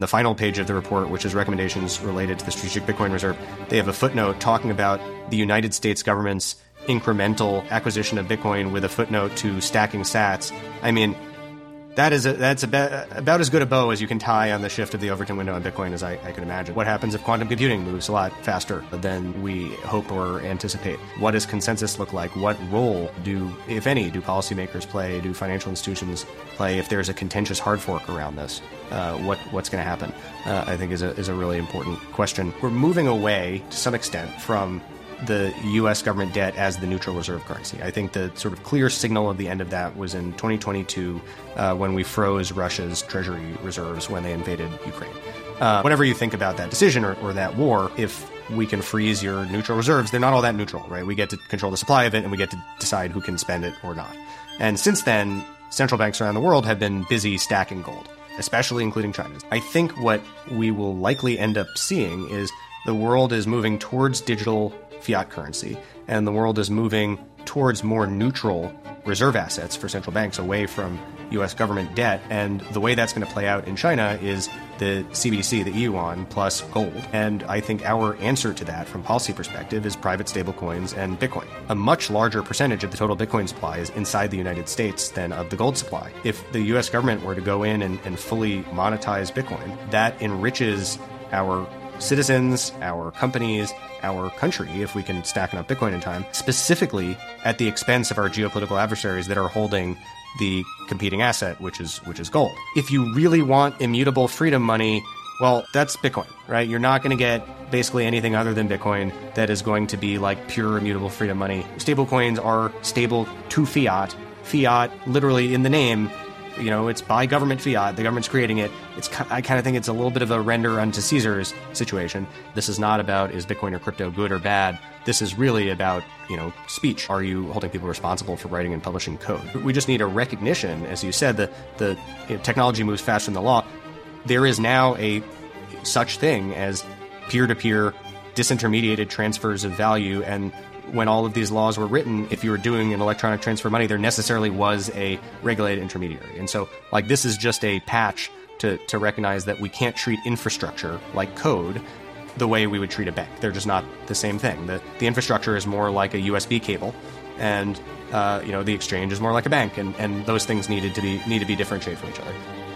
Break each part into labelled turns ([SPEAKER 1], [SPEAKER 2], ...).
[SPEAKER 1] The final page of the report, which is recommendations related to the Strategic Bitcoin Reserve, they have a footnote talking about the United States government's incremental acquisition of Bitcoin with a footnote to stacking sats. I mean, that's about as good a bow as you can tie on the shift of the Overton window on Bitcoin as I can imagine. What happens if quantum computing moves a lot faster than we hope or anticipate? What does consensus look like? What role do, if any, do policymakers play? Do financial institutions play? If there's a contentious hard fork around this, what's going to happen? I think is a really important question. We're moving away to some extent from the U.S. government debt as the neutral reserve currency. I think the sort of clear signal of the end of that was in 2022 when we froze Russia's treasury reserves when they invaded Ukraine. Whenever you think about that decision or that war, if we can freeze your neutral reserves, they're not all that neutral, right? We get to control the supply of it and we get to decide who can spend it or not. And since then, central banks around the world have been busy stacking gold, especially including China's. I think what we will likely end up seeing is the world is moving towards digital fiat currency, and the world is moving towards more neutral reserve assets for central banks away from U.S. government debt. And the way that's going to play out in China is the CBDC, the yuan, plus gold. And I think our answer to that from policy perspective is private stablecoins and Bitcoin. A much larger percentage of the total Bitcoin supply is inside the United States than of the gold supply. If the U.S. government were to go in and fully monetize Bitcoin, that enriches our citizens, our companies, our country, if we can stack enough Bitcoin in time, specifically at the expense of our geopolitical adversaries that are holding the competing asset, which is gold. If you really want immutable freedom money, well, that's Bitcoin, right? You're not going to get basically anything other than Bitcoin that is going to be like pure immutable freedom money. Stablecoins are stable to fiat. Fiat, literally in the name, it's by government fiat. The government's creating it. I kind of think it's a little bit of a render unto Caesar's situation. This is not about is Bitcoin or crypto good or bad. This is really about, speech. Are you holding people responsible for writing and publishing code? We just need a recognition, as you said, the technology moves faster than the law. There is now a such thing as peer-to-peer disintermediated transfers of value, and when all of these laws were written, if you were doing an electronic transfer of money, there necessarily was a regulated intermediary. And so, this is just a patch to recognize that we can't treat infrastructure like code the way we would treat a bank. They're just not the same thing. The infrastructure is more like a USB cable, and the exchange is more like a bank, and those things need to be differentiated from each other.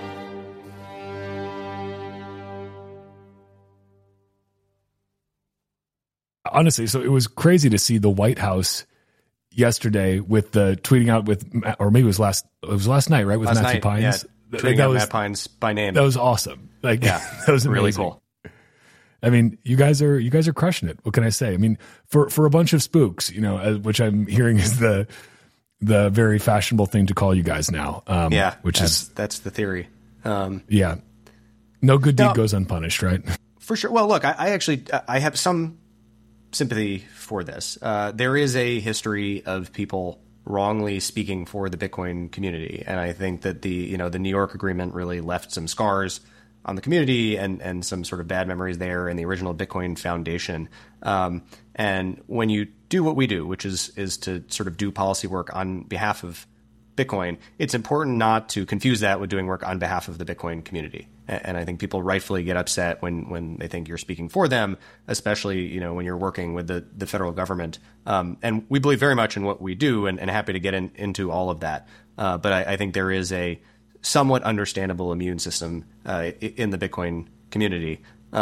[SPEAKER 2] Honestly, so it was crazy to see the White House yesterday with the tweeting out with, or maybe it was last night, right? With Matthew Pines.
[SPEAKER 1] Yeah, tweeting out Matt Pines by name.
[SPEAKER 2] That was awesome. That was amazing.
[SPEAKER 1] Really cool.
[SPEAKER 2] I mean, you guys are crushing it. What can I say? I mean, for a bunch of spooks, which I'm hearing is the very fashionable thing to call you guys now.
[SPEAKER 1] That's the theory.
[SPEAKER 2] Yeah. No good deed goes unpunished, right?
[SPEAKER 1] For sure. Well, look, I have some sympathy for this. There is a history of people wrongly speaking for the Bitcoin community, and I think that the New York agreement really left some scars on the community and some sort of bad memories there in the original Bitcoin Foundation. And when you do what we do, which is to sort of do policy work on behalf of Bitcoin, it's important not to confuse that with doing work on behalf of the Bitcoin community. And I think people rightfully get upset when they think you're speaking for them, especially, when you're working with the federal government. And we believe very much in what we do and happy to get into all of that. But I think there is a somewhat understandable immune system in the Bitcoin community.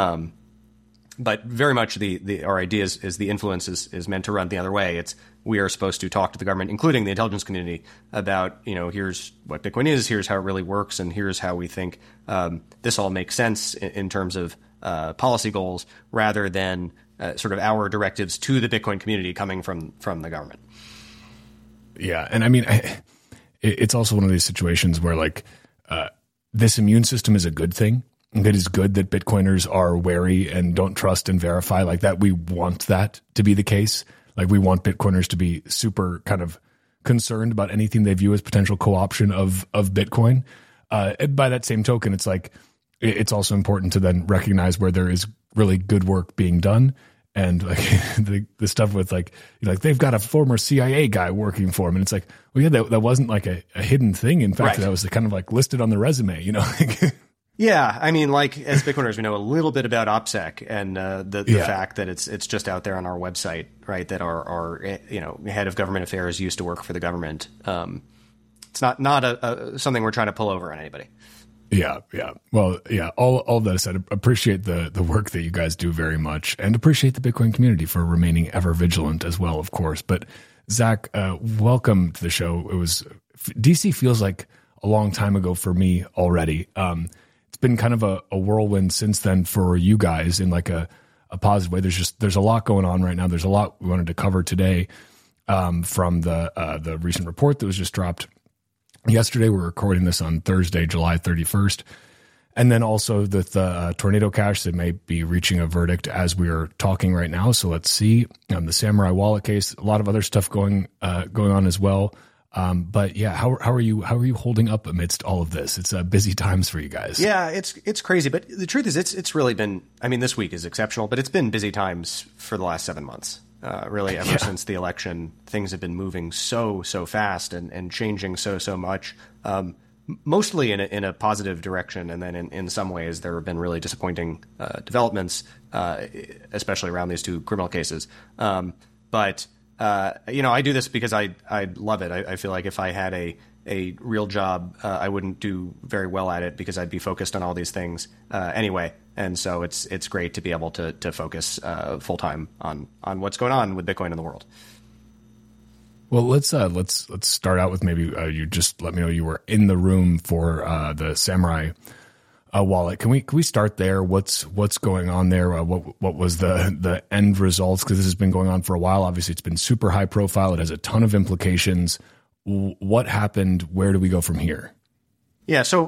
[SPEAKER 1] But very much our idea is the influence is meant to run the other way. We are supposed to talk to the government, including the intelligence community, about, here's what Bitcoin is, here's how it really works, and here's how we think this all makes sense in terms of policy goals, rather than sort of our directives to the Bitcoin community coming from the government.
[SPEAKER 2] Yeah, and I mean, it's also one of these situations where this immune system is a good thing. It is good that Bitcoiners are wary and don't trust and verify like that. We want that to be the case. We want Bitcoiners to be super kind of concerned about anything they view as potential co-option of Bitcoin. And by that same token, it's also important to then recognize where there is really good work being done. And the stuff with they've got a former CIA guy working for them. And it's that wasn't a hidden thing. In fact, That was kind of listed on the resume,
[SPEAKER 1] Yeah, I mean, like as Bitcoiners, we know a little bit about OPSEC and the fact that it's just out there on our website, right? That our head of government affairs used to work for the government. It's not something we're trying to pull over on anybody.
[SPEAKER 2] Yeah. Well, yeah. All that said, appreciate the work that you guys do very much, and appreciate the Bitcoin community for remaining ever vigilant as well, of course. But Zach, welcome to the show. DC feels like a long time ago for me already. It's been kind of a whirlwind since then for you guys in like a positive way. There's a lot going on right now. There's a lot we wanted to cover today from the recent report that was just dropped yesterday. We're recording this on Thursday, July 31st. And then also the Tornado Cash that may be reaching a verdict as we're talking right now. So let's see. The Samurai Wallet case, a lot of other stuff going on as well. But yeah, how are you holding up amidst all of this? It's busy times for you guys.
[SPEAKER 1] Yeah, it's crazy. But the truth is it's really been, I mean, this week is exceptional, but it's been busy times for the last 7 months. Really, ever since the election, things have been moving so fast and changing so much, mostly in a positive direction. And then in some ways, there have been really disappointing developments, especially around these two criminal cases. But I do this because I love it. I feel like if I had a real job, I wouldn't do very well at it because I'd be focused on all these things anyway. And so it's great to be able to focus full time on what's going on with Bitcoin in the world.
[SPEAKER 2] Well, let's start out with maybe you just let me know you were in the room for the Samurai wallet. Can we start there? What's going on there? What was the end results? Because this has been going on for a while. Obviously, it's been super high profile. It has a ton of implications. What happened? Where do we go from here?
[SPEAKER 1] Yeah. So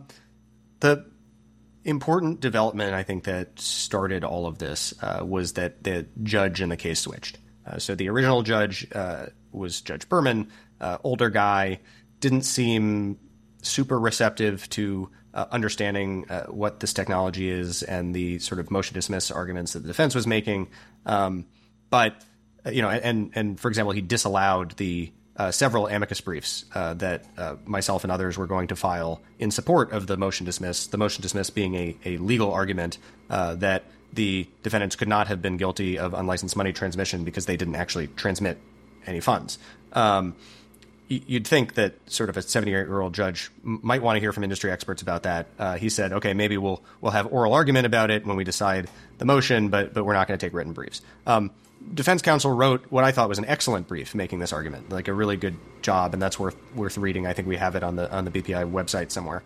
[SPEAKER 1] the important development, I think, that started all of this was that the judge in the case switched. So the original judge was Judge Berman, older guy, didn't seem super receptive to understanding what this technology is and the sort of motion dismiss arguments that the defense was making. But for example, he disallowed the several amicus briefs that myself and others were going to file in support of the motion dismiss. The motion dismiss being a legal argument that the defendants could not have been guilty of unlicensed money transmission because they didn't actually transmit any funds. You'd think that sort of a 78-year-old judge might want to hear from industry experts about that. He said, okay, maybe we'll have oral argument about it when we decide the motion, but we're not going to take written briefs. Defense counsel wrote what I thought was an excellent brief making this argument, like a really good job, and that's worth reading. I think we have it on the BPI website somewhere.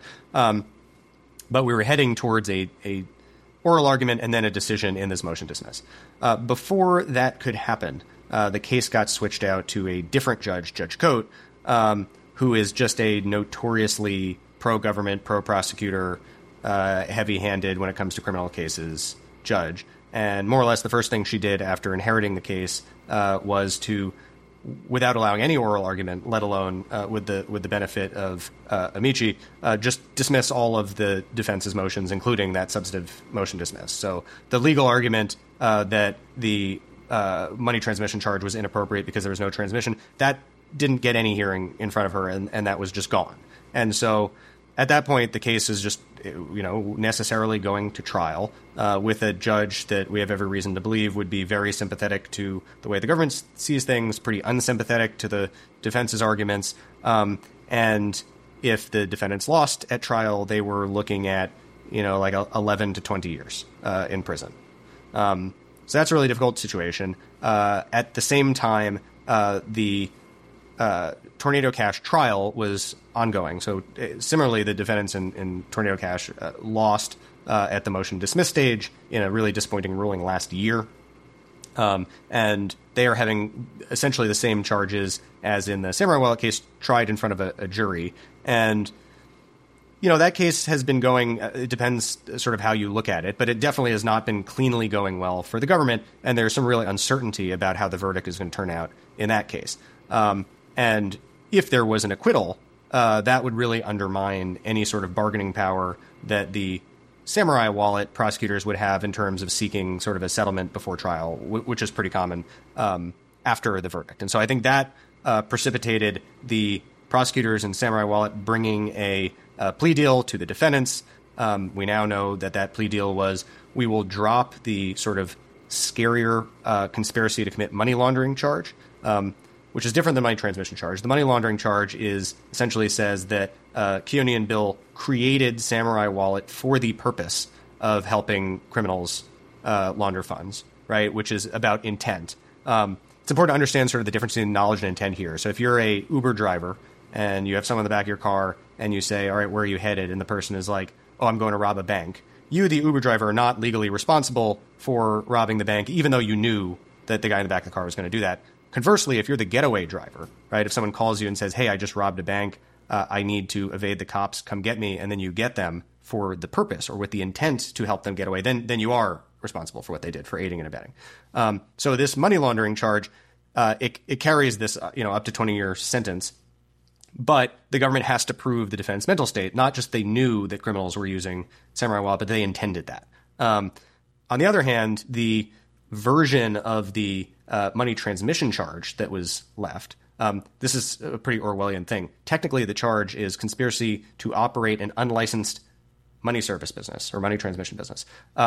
[SPEAKER 1] But we were heading towards a oral argument and then a decision in this motion dismiss. Before that could happen, the case got switched out to a different judge, Judge Coate, who is just a notoriously pro-government, pro-prosecutor, heavy-handed when it comes to criminal cases judge. And more or less the first thing she did after inheriting the case was to, without allowing any oral argument, let alone with the benefit of amici, just dismiss all of the defense's motions, including that substantive motion dismiss. So the legal argument that the money transmission charge was inappropriate because there was no transmission, that didn't get any hearing in front of her, and that was just gone. And so at that point, the case is just, necessarily going to trial with a judge that we have every reason to believe would be very sympathetic to the way the government sees things, pretty unsympathetic to the defense's arguments. And if the defendants lost at trial, they were looking at, like 11 to 20 years in prison. So that's a really difficult situation. At the same time, the Tornado Cash trial was ongoing. So similarly, the defendants in Tornado Cash lost at the motion dismiss stage in a really disappointing ruling last year. And they are having essentially the same charges as in the Samurai Wallet case tried in front of a jury. And, that case has been going, it depends sort of how you look at it, but it definitely has not been cleanly going well for the government. And there's some really uncertainty about how the verdict is going to turn out in that case. And if there was an acquittal, that would really undermine any sort of bargaining power that the Samurai Wallet prosecutors would have in terms of seeking sort of a settlement before trial, which is pretty common after the verdict. And so I think that precipitated the prosecutors in Samurai Wallet bringing a plea deal to the defendants We now know that plea deal was we will drop the sort of scarier conspiracy to commit money laundering charge, which is different than money transmission charge. The money laundering charge essentially says that Keone and Bill created Samurai Wallet for the purpose of helping criminals launder funds, right? Which is about intent. It's important to understand sort of the difference between knowledge and intent here. So if you're a Uber driver and you have someone in the back of your car and you say, all right, where are you headed? And the person is like, oh, I'm going to rob a bank. You, the Uber driver, are not legally responsible for robbing the bank, even though you knew that the guy in the back of the car was going to do that. Conversely, if you're the getaway driver, right, if someone calls you and says, hey, I just robbed a bank, I need to evade the cops, come get me, and then you get them for the purpose or with the intent to help them get away, then you are responsible for what they did, for aiding and abetting. So this money laundering charge, it carries this up to 20-year sentence, but the government has to prove the defendant's mental state, not just they knew that criminals were using Samurai Wallet, but they intended that. On the other hand, the version of the money transmission charge that was left, this is a pretty Orwellian thing. Technically, the charge is conspiracy to operate an unlicensed money service business or money transmission business.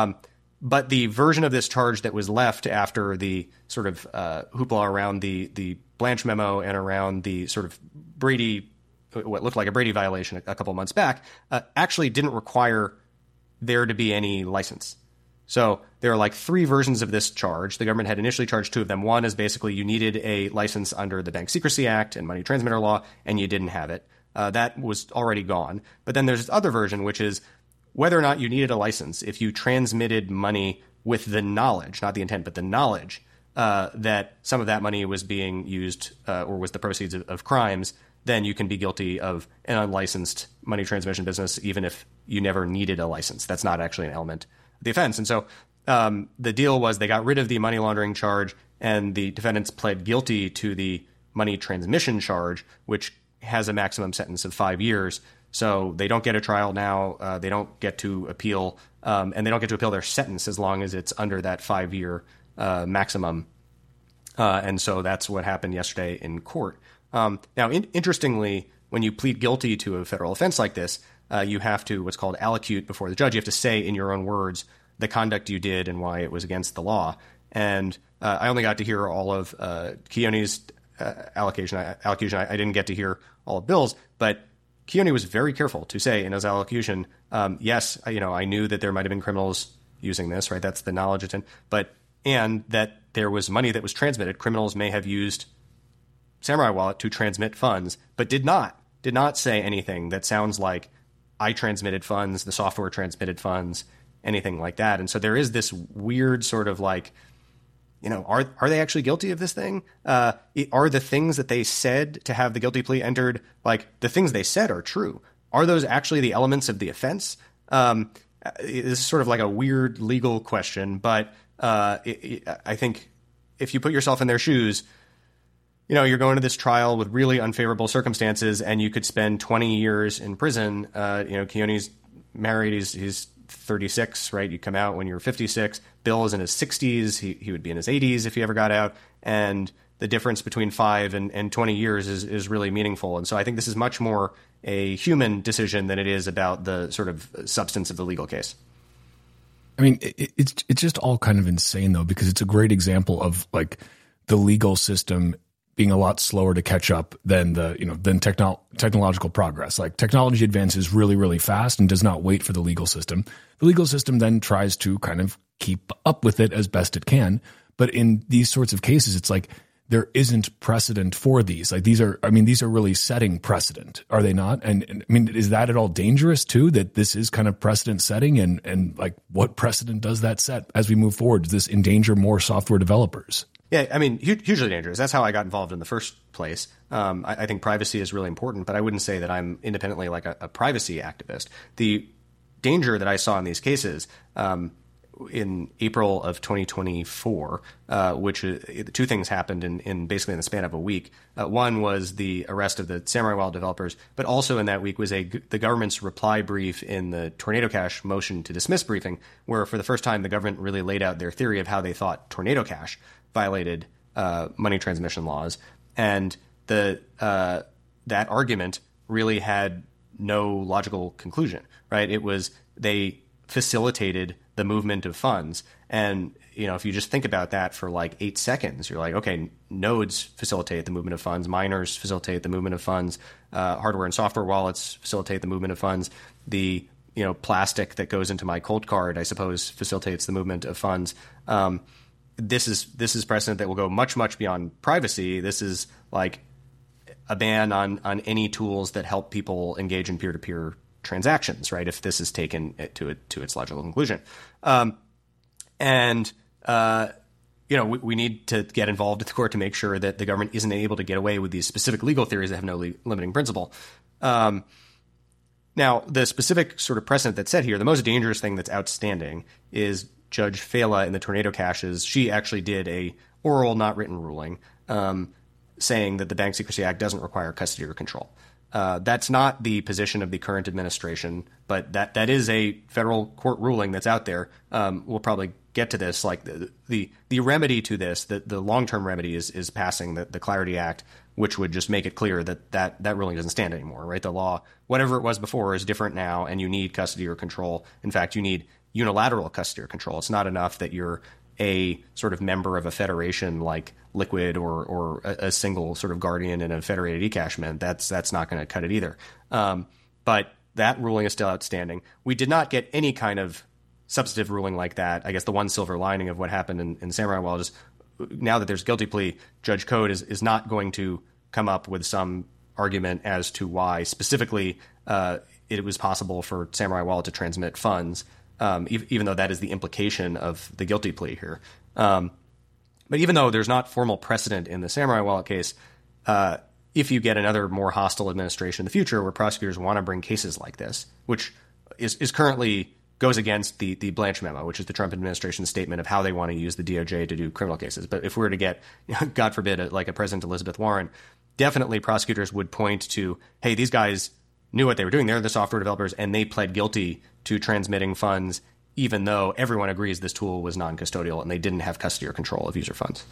[SPEAKER 1] But the version of this charge that was left after the sort of hoopla around the Blanche memo and around the sort of Brady, what looked like a Brady violation a couple months back, actually didn't require there to be any license. So there are like three versions of this charge. The government had initially charged two of them. One is basically you needed a license under the Bank Secrecy Act and money transmitter law, and you didn't have it. That was already gone. But then there's this other version, which is whether or not you needed a license. If you transmitted money with the knowledge, not the intent, but the knowledge that some of that money was being used or was the proceeds of crimes, then you can be guilty of an unlicensed money transmission business, even if you never needed a license. That's not actually an element of the offense. And so the deal was they got rid of the money laundering charge, and the defendants pled guilty to the money transmission charge, which has a maximum sentence of 5 years. So they don't get a trial now. They don't get to appeal, and they don't get to appeal their sentence as long as it's under that 5-year maximum. And so that's what happened yesterday in court. Now, interestingly, when you plead guilty to a federal offense like this, you have to what's called allocute before the judge. You have to say in your own words the conduct you did and why it was against the law. And I only got to hear all of Keone's allocution. I didn't get to hear all of Bill's, but Keone was very careful to say in his allocution, yes, I knew that there might have been criminals using this, right? That's the knowledge intent, and that there was money that was transmitted. Criminals may have used Samurai Wallet to transmit funds, but did not say anything that sounds like I transmitted funds, the software transmitted funds, anything like that. And so there is this weird sort of like, are they actually guilty of this thing? Are the things that they said to have the guilty plea entered, like the things they said are true? Are those actually the elements of the offense? This is sort of like a weird legal question, but I think if you put yourself in their shoes, you're going to this trial with really unfavorable circumstances, and you could spend 20 years in prison. Keone's married; he's 36, right? You come out when you're 56. Bill is in his 60s. He would be in his 80s if he ever got out. And the difference between 5 and 20 years is really meaningful. And so I think this is much more a human decision than it is about the sort of substance of the legal case.
[SPEAKER 2] I mean, it's just all kind of insane, though, because it's a great example of like the legal system being a lot slower to catch up than technological progress. Like technology advances really, really fast and does not wait for the legal system. The legal system then tries to kind of keep up with it as best it can. But in these sorts of cases, it's like there isn't precedent for these. Like these are really setting precedent, are they not? And I mean, is that at all dangerous too, that this is kind of precedent setting, and like what precedent does that set as we move forward? Does this endanger more software developers?
[SPEAKER 1] Yeah, I mean, hugely dangerous. That's how I got involved in the first place. I think privacy is really important, but I wouldn't say that I'm independently like a privacy activist. The danger that I saw in these cases in April of 2024, which two things happened in basically in the span of a week. One was the arrest of the Samurai Wallet developers, but also in that week was the government's reply brief in the Tornado Cash motion to dismiss briefing, where for the first time the government really laid out their theory of how they thought Tornado Cash violated money transmission laws, and that argument really had no logical conclusion, right? It was they facilitated the movement of funds. And, if you just think about that for like 8 seconds, you're like, okay, nodes facilitate the movement of funds, miners facilitate the movement of funds, hardware and software wallets facilitate the movement of funds. The, plastic that goes into my Colt card, I suppose, facilitates the movement of funds. This is precedent that will go much, much beyond privacy. This is like a ban on any tools that help people engage in peer-to-peer transactions, right? If this is taken to its logical conclusion. We need to get involved at the court to make sure that the government isn't able to get away with these specific legal theories that have no limiting principle. Now, the specific sort of precedent that's set here, the most dangerous thing that's outstanding is Judge Fela in the Tornado Caches. She actually did a oral, not written ruling saying that the Bank Secrecy Act doesn't require custody or control. That's not the position of the current administration, but that is a federal court ruling that's out there. We'll probably get to this. Like the remedy to this, the long-term remedy is passing the Clarity Act, which would just make it clear that ruling doesn't stand anymore, right? The law, whatever it was before, is different now, and you need custody or control. In fact, you need unilateral custody or control. It's not enough that you're a sort of member of a federation like Liquid or a single sort of guardian in a federated eCashment. That's not going to cut it either. But that ruling is still outstanding. We did not get any kind of substantive ruling like that. I guess the one silver lining of what happened in Samurai Wallet is now that there's guilty plea, Judge Code is not going to come up with some argument as to why specifically it was possible for Samurai Wallet to transmit funds, even though that is the implication of the guilty plea here. But even though there's not formal precedent in the Samurai Wallet case, if you get another more hostile administration in the future where prosecutors want to bring cases like this, which is currently goes against the Blanche Memo, which is the Trump administration's statement of how they want to use the DOJ to do criminal cases. But if we were to get, God forbid, like a President Elizabeth Warren, definitely prosecutors would point to, hey, these guys knew what they were doing. They're the software developers, and they pled guilty to transmitting funds, even though everyone agrees this tool was non-custodial and they didn't have custody or control of user funds.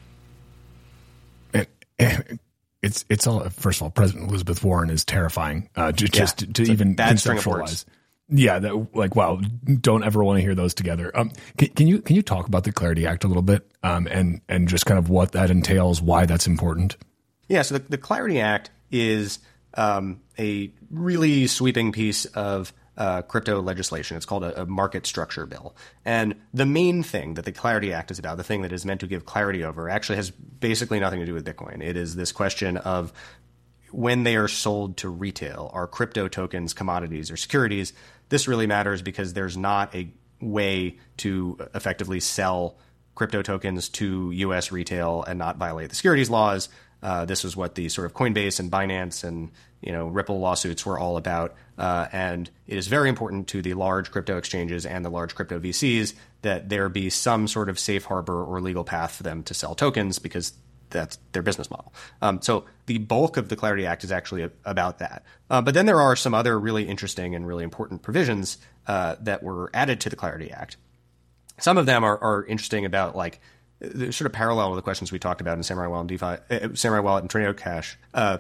[SPEAKER 2] It's all, first of all, President Elizabeth Warren is terrifying. Just to even conceptualize. Yeah, wow, don't ever want to hear those together. Can you talk about the Clarity Act a little bit, and just kind of what that entails, why that's important?
[SPEAKER 1] Yeah, so the Clarity Act is a really sweeping piece of crypto legislation. It's called a market structure bill. And the main thing that the Clarity Act is about, the thing that is meant to give clarity over, actually has basically nothing to do with Bitcoin. It is this question of when they are sold to retail, are crypto tokens commodities or securities? This really matters because there's not a way to effectively sell crypto tokens to U.S. retail and not violate the securities laws. This is what the sort of Coinbase and Binance and Ripple lawsuits were all about. And it is very important to the large crypto exchanges and the large crypto VCs that there be some sort of safe harbor or legal path for them to sell tokens because that's their business model. So the bulk of the Clarity Act is actually about that. But then there are some other really interesting and really important provisions that were added to the Clarity Act. Some of them are interesting about like they're sort of parallel to the questions we talked about in Samurai Wallet and DeFi, Samurai Wallet and Tornado Cash,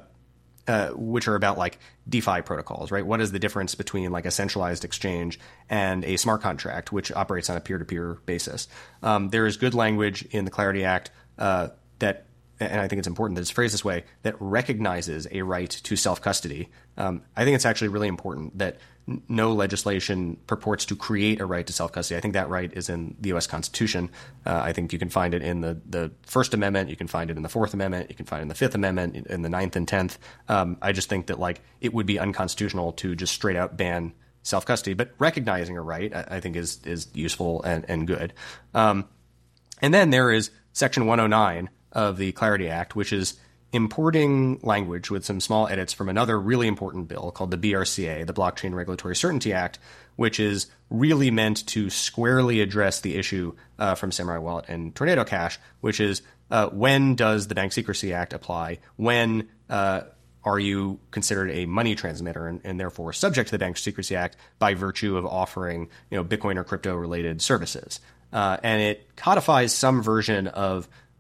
[SPEAKER 1] which are about like DeFi protocols, right? What is the difference between like a centralized exchange and a smart contract, which operates on a peer-to-peer basis? There is good language in the Clarity Act that, and I think it's important that it's phrased this way, that recognizes a right to self-custody. I think it's actually really important that no legislation purports to create a right to self-custody. I think that right is in the U.S. Constitution. I think you can find it in the First Amendment. You can find it in the Fourth Amendment. You can find it in the Fifth Amendment, in the Ninth and Tenth. I just think that like it would be unconstitutional to just straight out ban self-custody. But recognizing a right, I think, is useful and good. And then there is Section 109 of the Clarity Act, which is importing language with some small edits from another really important bill called the BRCA, the Blockchain Regulatory Certainty Act, which is really meant to squarely address the issue from Samurai Wallet and Tornado Cash, which is when does the Bank Secrecy Act apply? When are you considered a money transmitter and therefore subject to the Bank Secrecy Act by virtue of offering Bitcoin or crypto-related services? And it codifies some version of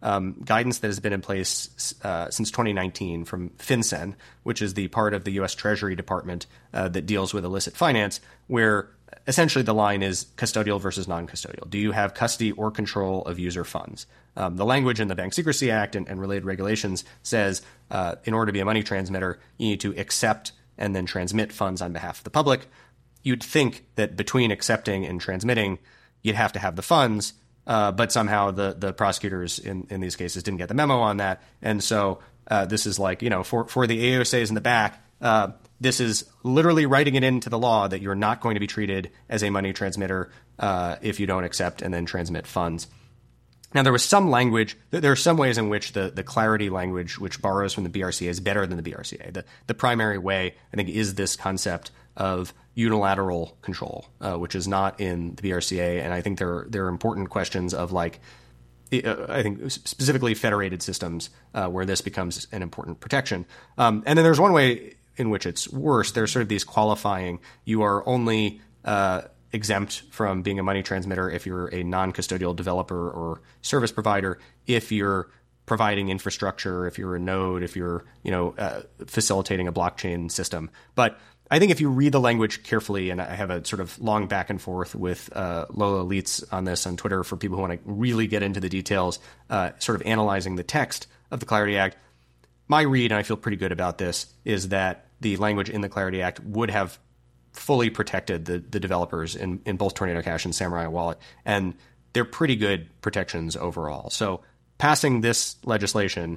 [SPEAKER 1] guidance that has been in place since 2019 from FinCEN, which is the part of the U.S. Treasury Department that deals with illicit finance, where essentially the line is custodial versus non-custodial. Do you have custody or control of user funds? The language in the Bank Secrecy Act and related regulations says in order to be a money transmitter, you need to accept and then transmit funds on behalf of the public. You'd think that between accepting and transmitting, you'd have to have the funds, but somehow the prosecutors in these cases didn't get the memo on that. And so this is like, for the AUSAs in the back, this is literally writing it into the law that you're not going to be treated as a money transmitter if you don't accept and then transmit funds. Now, there was some language, there are some ways in which the clarity language, which borrows from the BRCA, is better than the BRCA. The primary way, I think, is this concept of unilateral control, which is not in the BRCA. And I think there are important questions of I think specifically federated systems where this becomes an important protection. And then there's one way in which it's worse. There's sort of these qualifying, you are only exempt from being a money transmitter if you're a non-custodial developer or service provider, if you're providing infrastructure, if you're a node, if you're facilitating a blockchain system. But I think if you read the language carefully, and I have a sort of long back and forth with Lola Leitz on this on Twitter for people who want to really get into the details, sort of analyzing the text of the Clarity Act, my read, and I feel pretty good about this, is that the language in the Clarity Act would have fully protected the developers in both Tornado Cash and Samurai Wallet. And they're pretty good protections overall. So passing this legislation,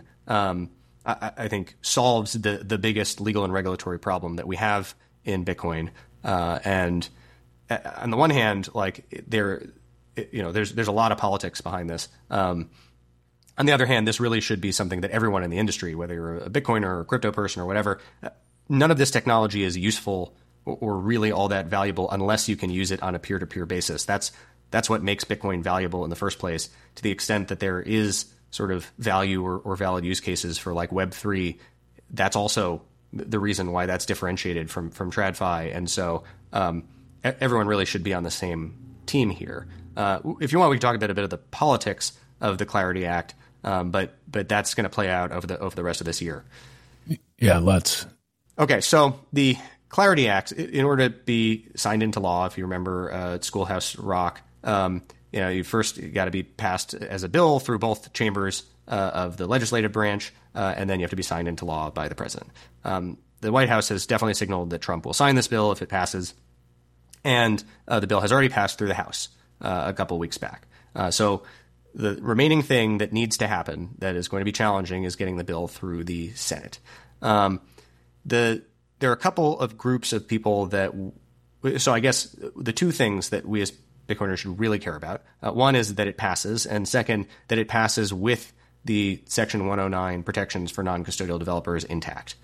[SPEAKER 1] I think, solves the biggest legal and regulatory problem that we have in Bitcoin. And on the one hand, there's a lot of politics behind this. On the other hand, this really should be something that everyone in the industry, whether you're a Bitcoiner or a crypto person or whatever, none of this technology is useful or really all that valuable unless you can use it on a peer-to-peer basis. That's what makes Bitcoin valuable in the first place. To the extent that there is sort of value or valid use cases for like Web3, that's also the reason why that's differentiated from TradFi. And so everyone really should be on the same team here. If you want, we can talk a bit of the politics of the Clarity Act, but that's going to play out over the rest of this year.
[SPEAKER 2] Yeah, let's. Okay,
[SPEAKER 1] so the Clarity Act, in order to be signed into law, if you remember Schoolhouse Rock, you first got to be passed as a bill through both chambers of the legislative branch, and then you have to be signed into law by the president. The White House has definitely signaled that Trump will sign this bill if it passes, and the bill has already passed through the House a couple weeks back. So the remaining thing that needs to happen that is going to be challenging is getting the bill through the Senate. There are a couple of groups of people so I guess the two things that we as Bitcoiners should really care about. One is that it passes, and second, that it passes with the Section 109 protections for non-custodial developers intact.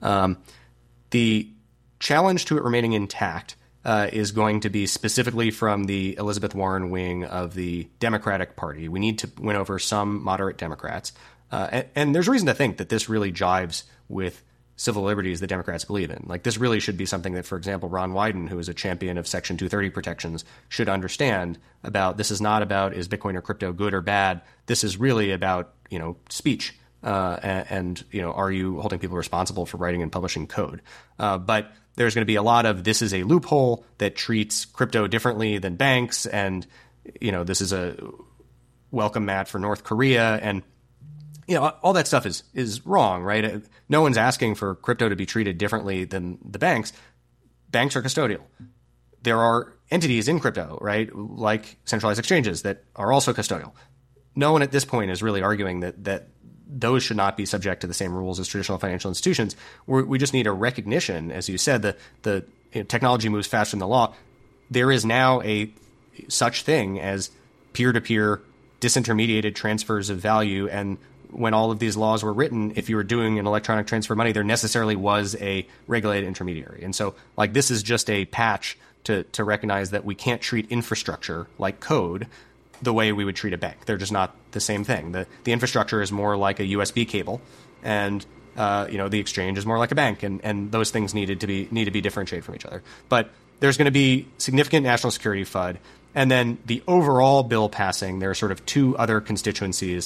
[SPEAKER 1] The challenge to it remaining intact is going to be specifically from the Elizabeth Warren wing of the Democratic Party. We need to win over some moderate Democrats. And there's reason to think that this really jives with civil liberties the Democrats believe in. Like, this really should be something that, for example, Ron Wyden, who is a champion of Section 230 protections, should understand about. This is not about, is Bitcoin or crypto good or bad? This is really about, speech. And are you holding people responsible for writing and publishing code? But there's going to be a lot of, this is a loophole that treats crypto differently than banks. And, this is a welcome mat for North Korea. And, all that stuff is wrong, right? No one's asking for crypto to be treated differently than the banks. Banks are custodial. There are entities in crypto, right, like centralized exchanges that are also custodial. No one at this point is really arguing that those should not be subject to the same rules as traditional financial institutions. We just need a recognition, as you said, the technology moves faster than the law. There is now a such thing as peer-to-peer disintermediated transfers of value, and when all of these laws were written, if you were doing an electronic transfer of money, there necessarily was a regulated intermediary. And so, this is just a patch to recognize that we can't treat infrastructure like code the way we would treat a bank. They're just not the same thing. The infrastructure is more like a USB cable, and the exchange is more like a bank, and those things need to be differentiated from each other. But there's going to be significant national security FUD, and then the overall bill passing. There are sort of two other constituencies.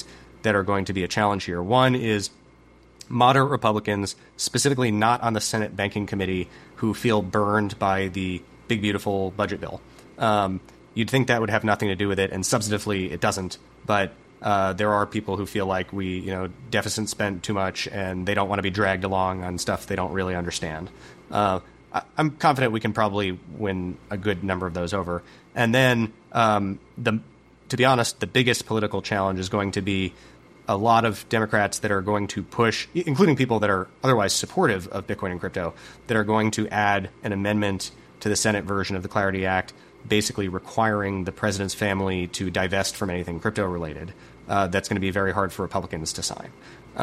[SPEAKER 1] that are going to be a challenge here. One is moderate Republicans, specifically not on the Senate Banking Committee, who feel burned by the big, beautiful budget bill. You'd think that would have nothing to do with it, and substantively it doesn't. But there are people who feel like deficit spent too much, and they don't want to be dragged along on stuff they don't really understand. I'm confident we can probably win a good number of those over. And then, to be honest, the biggest political challenge is going to be a lot of Democrats that are going to push, including people that are otherwise supportive of Bitcoin and crypto, that are going to add an amendment to the Senate version of the Clarity Act, basically requiring the president's family to divest from anything crypto related. That's going to be very hard for Republicans to sign.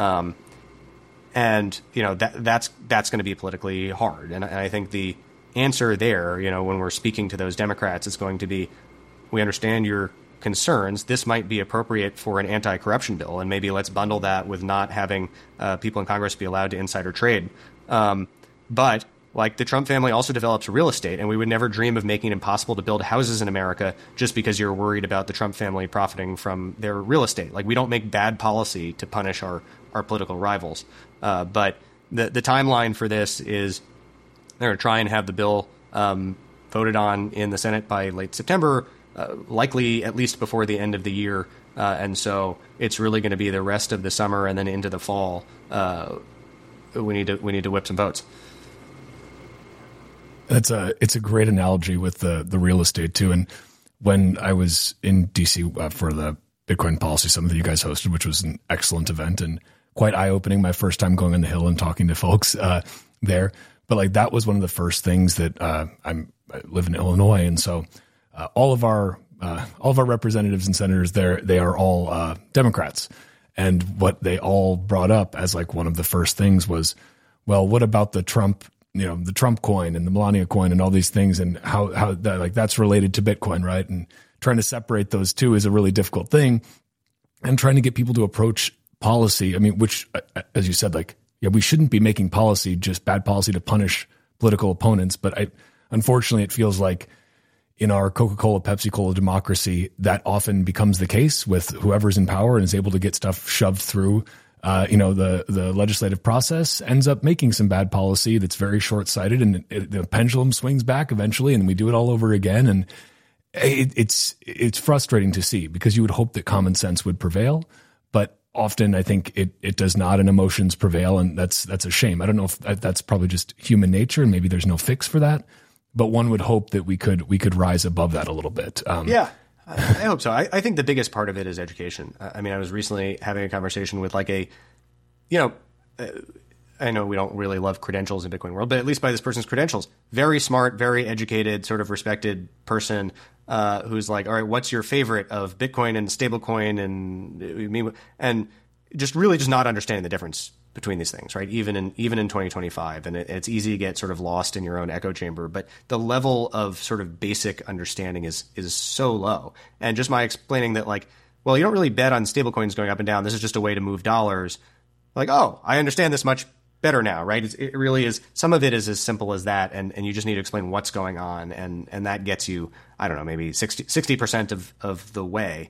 [SPEAKER 1] That's going to be politically hard. And I think the answer there, when we're speaking to those Democrats, is going to be, we understand your concerns. This might be appropriate for an anti-corruption bill, and maybe let's bundle that with not having people in Congress be allowed to insider trade. But like, the Trump family also develops real estate, and we would never dream of making it impossible to build houses in America just because you're worried about the Trump family profiting from their real estate. Like, we don't make bad policy to punish our political rivals. But the timeline for this is they're going to try and have the bill voted on in the Senate by late September, likely at least before the end of the year. And so it's really going to be the rest of the summer and then into the fall. We need to whip some votes.
[SPEAKER 2] It's a great analogy with the real estate too. And when I was in DC for the Bitcoin Policy Summit that you guys hosted, which was an excellent event and quite eye-opening, my first time going on the Hill and talking to folks there. But like, that was one of the first things that I live in Illinois, and so all of our representatives and senators there, they are all Democrats, and what they all brought up as like one of the first things was, well, what about the Trump coin and the Melania coin and all these things, and how that, like, that's related to Bitcoin, right? And trying to separate those two is a really difficult thing, and trying to get people to approach policy. I mean, which, as you said, like, yeah, we shouldn't be making policy, just bad policy, to punish political opponents. But unfortunately, it feels like in our Coca-Cola, Pepsi-Cola democracy, that often becomes the case with whoever's in power and is able to get stuff shoved through the legislative process, ends up making some bad policy that's very short-sighted, and the pendulum swings back eventually, and we do it all over again. And it's frustrating to see, because you would hope that common sense would prevail, but often I think it does not, and emotions prevail, and that's a shame. I don't know if that's probably just human nature, and maybe there's no fix for that, but one would hope that we could rise above that a little bit.
[SPEAKER 1] Yeah. I hope so. I think the biggest part of it is education. I mean, I was recently having a conversation with I know we don't really love credentials in Bitcoin world, but at least by this person's credentials, very smart, very educated, sort of respected person who's like, all right, what's your favorite of Bitcoin and stablecoin and just really just not understanding the difference between these things, right? Even in 2025, and it's easy to get sort of lost in your own echo chamber. But the level of sort of basic understanding is so low. And just my explaining that, like, well, you don't really bet on stablecoins going up and down. This is just a way to move dollars. Like, oh, I understand this much better now, right? It really is. Some of it is as simple as that, and you just need to explain what's going on, and that gets you, I don't know, maybe 60% of the way.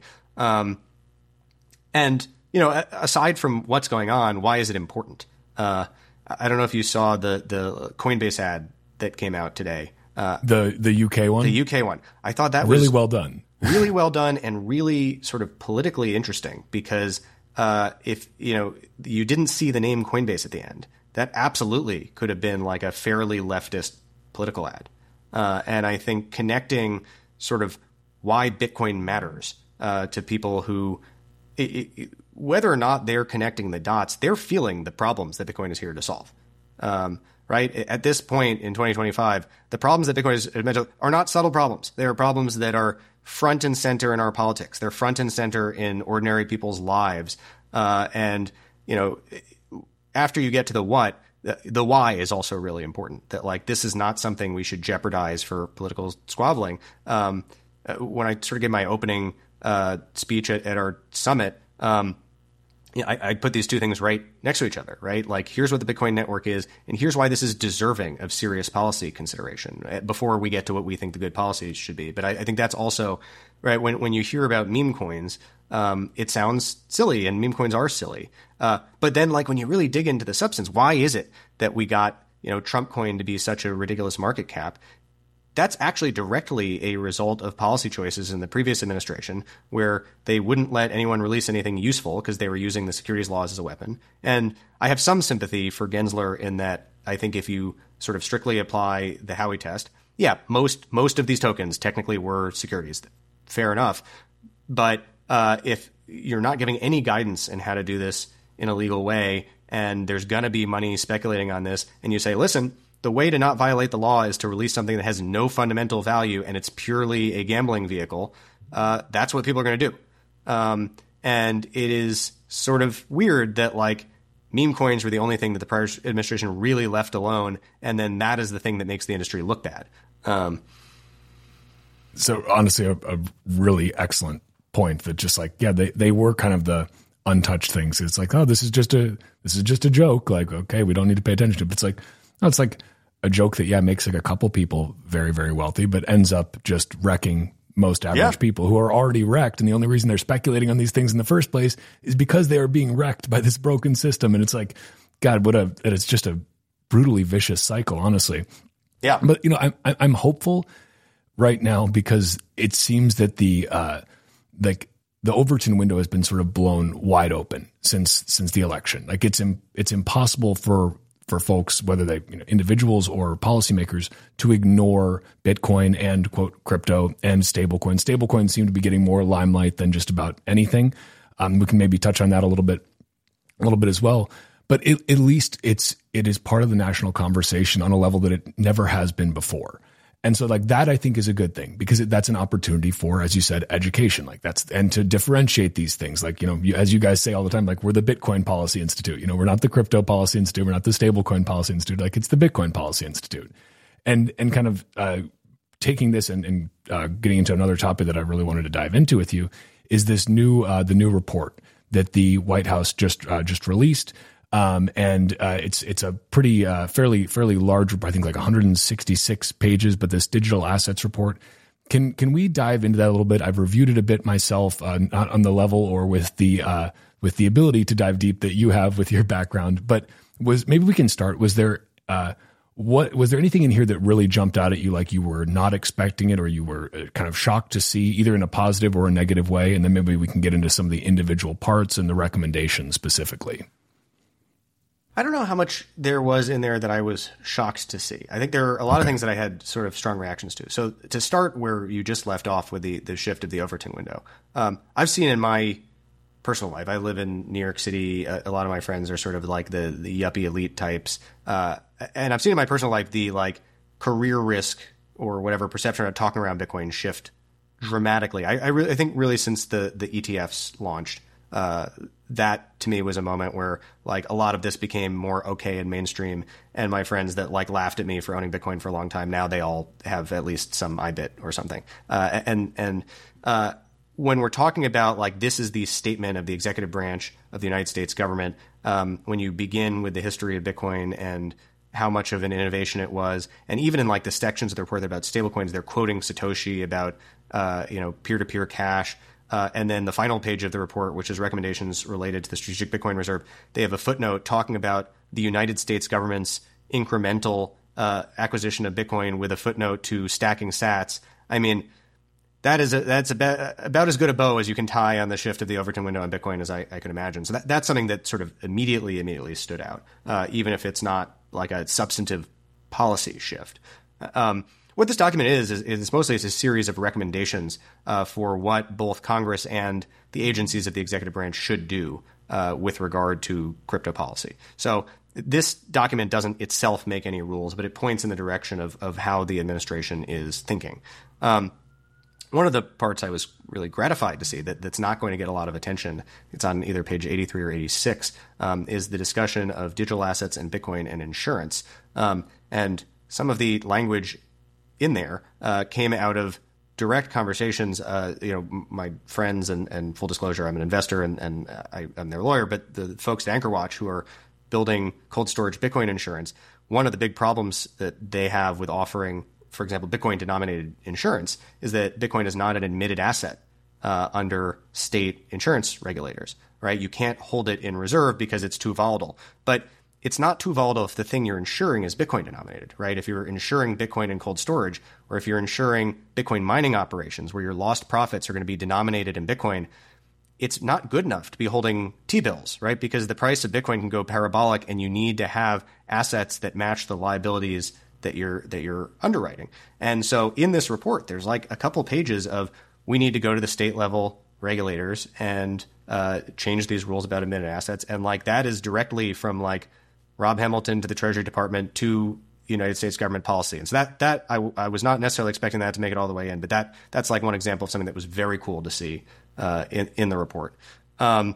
[SPEAKER 1] And aside from what's going on, why is it important? I don't know if you saw the Coinbase ad that came out today.
[SPEAKER 2] The UK one?
[SPEAKER 1] The UK one. I thought that
[SPEAKER 2] really
[SPEAKER 1] was
[SPEAKER 2] well done.
[SPEAKER 1] Really well done, and really sort of politically interesting, because if you didn't see the name Coinbase at the end, that absolutely could have been like a fairly leftist political ad. And I think connecting sort of why Bitcoin matters to people who, whether or not they're connecting the dots, they're feeling the problems that Bitcoin is here to solve. Right? At this point in 2025, the problems that Bitcoin is mentioned are not subtle problems. They are problems that are front and center in our politics. They're front and center in ordinary people's lives. And after you get to the what, the why is also really important. That, like, this is not something we should jeopardize for political squabbling. When I sort of gave my opening speech at our summit, I put these two things right next to each other, right? Like, here's what the Bitcoin network is, and here's why this is deserving of serious policy consideration before we get to what we think the good policies should be. But I think that's also, right, when you hear about meme coins, it sounds silly, and meme coins are silly. But then, like, when you really dig into the substance, why is it that we got, Trump coin to be such a ridiculous market cap? That's actually directly a result of policy choices in the previous administration, where they wouldn't let anyone release anything useful because they were using the securities laws as a weapon. And I have some sympathy for Gensler in that I think if you sort of strictly apply the Howey test, yeah, most of these tokens technically were securities. Fair enough. But if you're not giving any guidance in how to do this in a legal way, and there's going to be money speculating on this, and you say, listen, the way to not violate the law is to release something that has no fundamental value and it's purely a gambling vehicle, that's what people are going to do. And it is sort of weird that, like, meme coins were the only thing that the prior administration really left alone, and then that is the thing that makes the industry look bad.
[SPEAKER 2] So honestly, a really excellent point that just like, yeah, they were kind of the untouched things. It's like, oh, this is just a joke. Like, okay, we don't need to pay attention to it. But it's like, no, it's like a joke that, yeah, makes like a couple people very, very wealthy, but ends up just wrecking most average people who are already wrecked. And the only reason they're speculating on these things in the first place is because they are being wrecked by this broken system. And it's like, God, it's just a brutally vicious cycle, honestly.
[SPEAKER 1] Yeah.
[SPEAKER 2] But, I'm hopeful right now because it seems that the Overton window has been sort of blown wide open since the election. Like, it's impossible for folks, whether they individuals or policymakers, to ignore Bitcoin and quote crypto and stablecoins. Stablecoins seem to be getting more limelight than just about anything. We can maybe touch on that a little bit as well. But at least it is part of the national conversation on a level that it never has been before. And so like that, I think, is a good thing because that's an opportunity for, as you said, education, and to differentiate these things. Like, as you guys say all the time, like, we're the Bitcoin Policy Institute, we're not the Crypto Policy Institute. We're not the Stablecoin Policy Institute. Like, it's the Bitcoin Policy Institute. And kind of, taking this and getting into another topic that I really wanted to dive into with you is this the new report that the White House just released. It's a pretty, fairly large report, I think like 166 pages, but this digital assets report, can we dive into that a little bit? I've reviewed it a bit myself, not on the level or with the ability to dive deep that you have with your background, but maybe we can start. Was there anything in here that really jumped out at you, like you were not expecting it, or you were kind of shocked to see, either in a positive or a negative way? And then maybe we can get into some of the individual parts and the recommendations specifically.
[SPEAKER 1] I don't know how much there was in there that I was shocked to see. I think there are a lot of things that I had sort of strong reactions to. So to start where you just left off with the shift of the Overton window, I've seen in my personal life, I live in New York City. A lot of my friends are sort of like the yuppie elite types. And I've seen in my personal life the like career risk or whatever perception of talking around Bitcoin shift dramatically. I think really since the ETFs launched, that to me was a moment where like a lot of this became more okay and mainstream. And my friends that like laughed at me for owning Bitcoin for a long time, now they all have at least some IBIT or something. And when we're talking about like this is the statement of the executive branch of the United States government, when you begin with the history of Bitcoin and how much of an innovation it was, and even in like the sections of the report about stablecoins, they're quoting Satoshi about peer-to-peer cash. And then the final page of the report, which is recommendations related to the Strategic Bitcoin Reserve, they have a footnote talking about the United States government's incremental acquisition of Bitcoin with a footnote to stacking sats. I mean, that's about as good a bow as you can tie on the shift of the Overton window on Bitcoin as I can imagine. So that's something that sort of immediately stood out, even if it's not like a substantive policy shift. What this document is mostly it's a series of recommendations for what both Congress and the agencies of the executive branch should do with regard to crypto policy. So this document doesn't itself make any rules, but it points in the direction of how the administration is thinking. One of the parts I was really gratified to see that's not going to get a lot of attention, it's on either page 83 or 86, is the discussion of digital assets and Bitcoin and insurance. And some of the language in there came out of direct conversations, my friends and full disclosure, I'm an investor and I'm their lawyer, but the folks at AnchorWatch who are building cold storage Bitcoin insurance, one of the big problems that they have with offering, for example, Bitcoin denominated insurance is that Bitcoin is not an admitted asset under state insurance regulators, right? You can't hold it in reserve because it's too volatile. But it's not too volatile if the thing you're insuring is Bitcoin denominated, right? If you're insuring Bitcoin in cold storage, or if you're insuring Bitcoin mining operations where your lost profits are going to be denominated in Bitcoin, it's not good enough to be holding T-bills, right? Because the price of Bitcoin can go parabolic and you need to have assets that match the liabilities that you're underwriting. And so in this report, there's like a couple pages of we need to go to the state level regulators and change these rules about admitted assets. And like that is directly from like Rob Hamilton to the Treasury Department to United States government policy. And so that I was not necessarily expecting that to make it all the way in, but that's like one example of something that was very cool to see in the report. I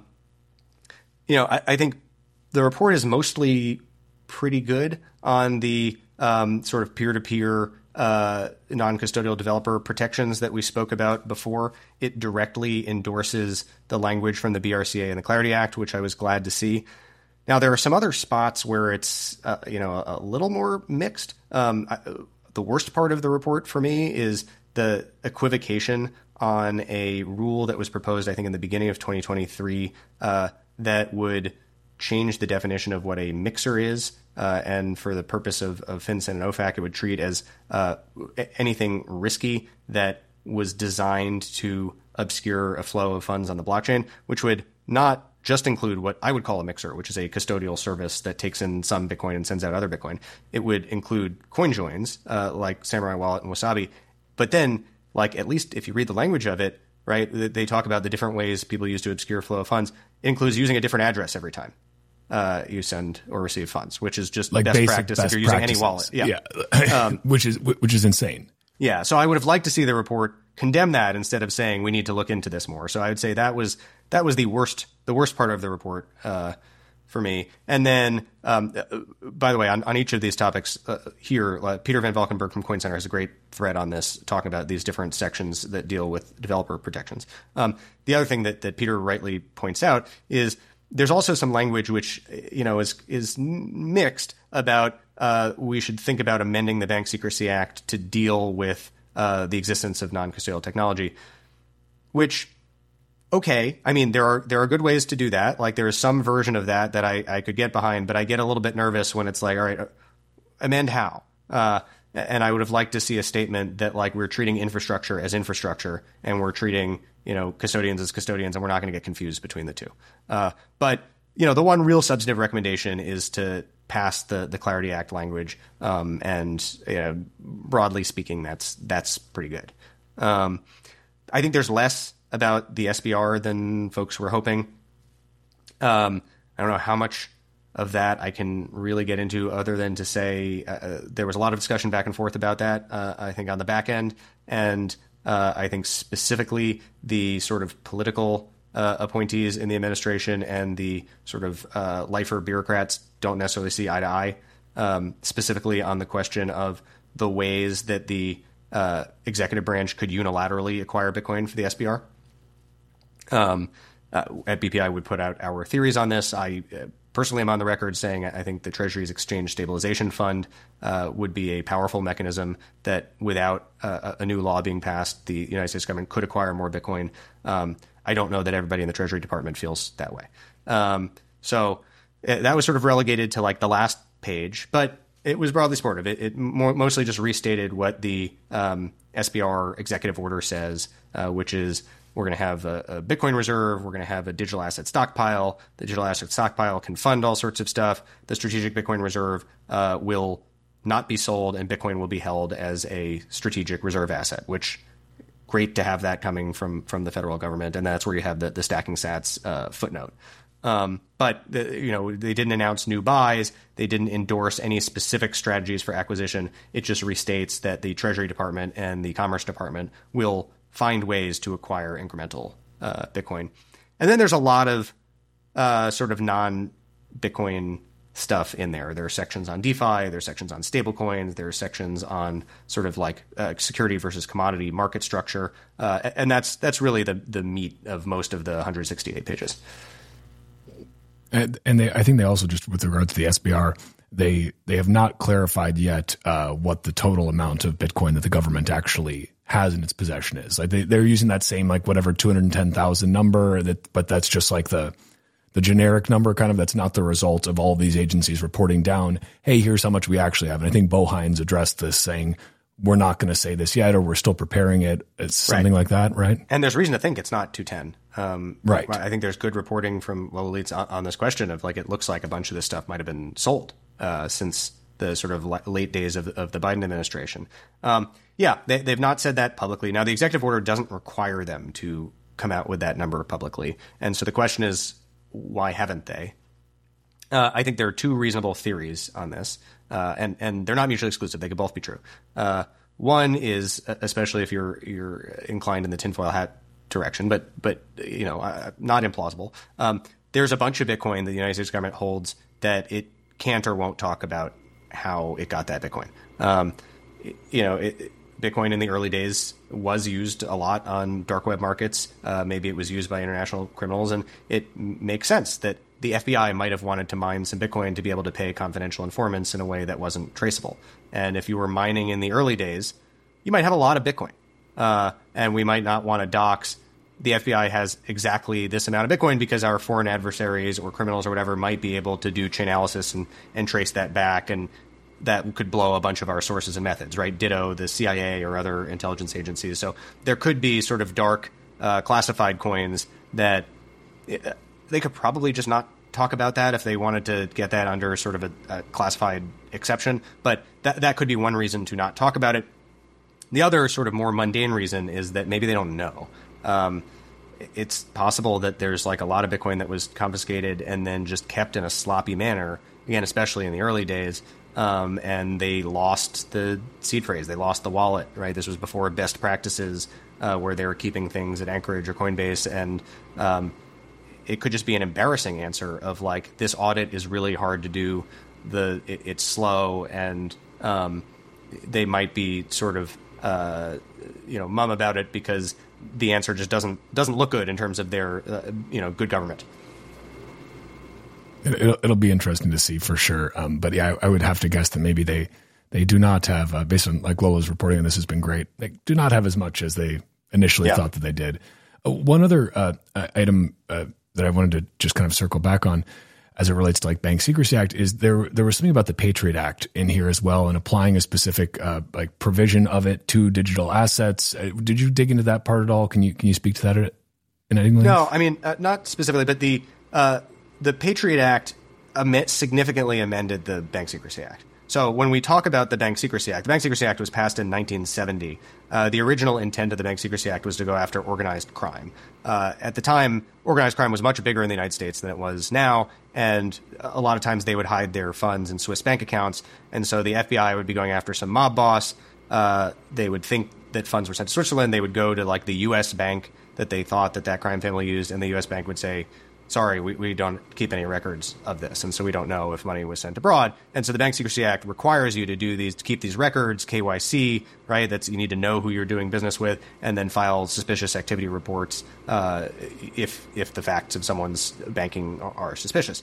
[SPEAKER 1] think the report is mostly pretty good on the sort of peer-to-peer non-custodial developer protections that we spoke about before. It directly endorses the language from the BRCA and the Clarity Act, which I was glad to see. Now, there are some other spots where it's, a little more mixed. The worst part of the report for me is the equivocation on a rule that was proposed, I think, in the beginning of 2023 that would change the definition of what a mixer is. And for the purpose of FinCEN and OFAC, it would treat as anything risky that was designed to obscure a flow of funds on the blockchain, which would not just include what I would call a mixer, which is a custodial service that takes in some Bitcoin and sends out other Bitcoin. It would include coin joins like Samurai Wallet and Wasabi. But then, like, at least if you read the language of it, right, they talk about the different ways people use to obscure flow of funds. It includes using a different address every time you send or receive funds, which is just like best practice if you're using any wallet. Yeah.
[SPEAKER 2] Which is insane.
[SPEAKER 1] Yeah. So I would have liked to see the report condemn that instead of saying we need to look into this more. So I would say that was the worst part of the report for me. And then, by the way, on each of these topics here, Peter Van Valkenburg from Coin Center has a great thread on this, talking about these different sections that deal with developer protections. The other thing that Peter rightly points out is there's also some language which, is mixed about we should think about amending the Bank Secrecy Act to deal with the existence of non-custodial technology, which, okay, I mean, there are good ways to do that. Like there is some version of that I could get behind, but I get a little bit nervous when it's like, all right, amend how? And I would have liked to see a statement that like we're treating infrastructure as infrastructure and we're treating, custodians as custodians, and we're not going to get confused between the two. But the one real substantive recommendation is to pass the Clarity Act language. And broadly speaking, that's pretty good. I think there's less about the SBR than folks were hoping. I don't know how much of that I can really get into other than to say there was a lot of discussion back and forth about that, I think, on the back end. And I think specifically the sort of political appointees in the administration and the sort of lifer bureaucrats don't necessarily see eye to eye, specifically on the question of the ways that the executive branch could unilaterally acquire Bitcoin for the SBR. At BPI, we put out our theories on this. I personally am on the record saying I think the Treasury's Exchange Stabilization Fund would be a powerful mechanism that without a new law being passed, the United States government could acquire more Bitcoin. I don't know that everybody in the Treasury Department feels that way. So that was sort of relegated to like the last page, but it was broadly supportive. It mostly just restated what the SBR executive order says, which is we're going to have a Bitcoin reserve. We're going to have a digital asset stockpile. The digital asset stockpile can fund all sorts of stuff. The strategic Bitcoin reserve will not be sold, and Bitcoin will be held as a strategic reserve asset, which great to have that coming from the federal government. And that's where you have the stacking sats footnote. But they didn't announce new buys. They didn't endorse any specific strategies for acquisition. It just restates that the Treasury Department and the Commerce Department will find ways to acquire incremental Bitcoin. And then there's a lot of sort of non-Bitcoin stuff in there. There are sections on DeFi, there are sections on stablecoins, there are sections on sort of like security versus commodity market structure, and that's really the meat of most of the 168 pages.
[SPEAKER 2] And I think they also, just with regard to the SBR, they have not clarified yet what the total amount of Bitcoin that the government actually has in its possession is. Like they're using that same like whatever 210,000 number, but that's just like the generic number, kind of. That's not the result of all these agencies reporting down, hey, here's how much we actually have. And I think Bo Hines addressed this, saying we're not going to say this yet, or we're still preparing it. It's something like that, right?
[SPEAKER 1] And there's reason to think it's not 210.
[SPEAKER 2] Right.
[SPEAKER 1] I think there's good reporting from Low Elites on this question of like, it looks like a bunch of this stuff might have been sold since the sort of late days of the Biden administration. They've not said that publicly. Now, the executive order doesn't require them to come out with that number publicly. And so the question is, why haven't they? I think there are two reasonable theories on this, and they're not mutually exclusive. They could both be true. One is, especially if you're inclined in the tinfoil hat direction, but not implausible. There's a bunch of Bitcoin that the United States government holds that it can't or won't talk about how it got that Bitcoin. Bitcoin in the early days was used a lot on dark web markets. Maybe it was used by international criminals, and it makes sense that the FBI might have wanted to mine some Bitcoin to be able to pay confidential informants in a way that wasn't traceable. And if you were mining in the early days, you might have a lot of Bitcoin, and we might not want to dox. The FBI has exactly this amount of Bitcoin because our foreign adversaries or criminals or whatever might be able to do chain analysis and trace that back, and that could blow a bunch of our sources and methods, right? Ditto the CIA or other intelligence agencies. So there could be sort of dark classified coins that they could probably just not talk about that if they wanted to get that under sort of a classified exception. But that could be one reason to not talk about it. The other sort of more mundane reason is that maybe they don't know. It's possible that there's like a lot of Bitcoin that was confiscated and then just kept in a sloppy manner, again, especially in the early days. And they lost the seed phrase. They lost the wallet, right? This was before best practices where they were keeping things at Anchorage or Coinbase. And it could just be an embarrassing answer of like, this audit is really hard to do. It's slow, and they might be sort of, mum about it because the answer just doesn't look good in terms of their, good government.
[SPEAKER 2] It'll be interesting to see for sure. But yeah, I would have to guess that maybe they do not have, based on like Lola's reporting on this has been great, they do not have as much as they initially thought that they did. One other item that I wanted to just kind of circle back on as it relates to like Bank Secrecy Act is there was something about the Patriot Act in here as well, and applying a specific like provision of it to digital assets. Did you dig into that part at all? Can you speak to that in any way?
[SPEAKER 1] No, I mean, not specifically, but the Patriot Act significantly amended the Bank Secrecy Act. So when we talk about the Bank Secrecy Act was passed in 1970. The original intent of the Bank Secrecy Act was to go after organized crime. At the time, organized crime was much bigger in the United States than it was now, and a lot of times they would hide their funds in Swiss bank accounts, and so the FBI would be going after some mob boss. They would think that funds were sent to Switzerland. They would go to like the U.S. bank that they thought that crime family used, and the U.S. bank would say, sorry, we don't keep any records of this, and so we don't know if money was sent abroad. And so the Bank Secrecy Act requires you to to keep these records, KYC, right? You need to know who you're doing business with, and then file suspicious activity reports if the facts of someone's banking are suspicious.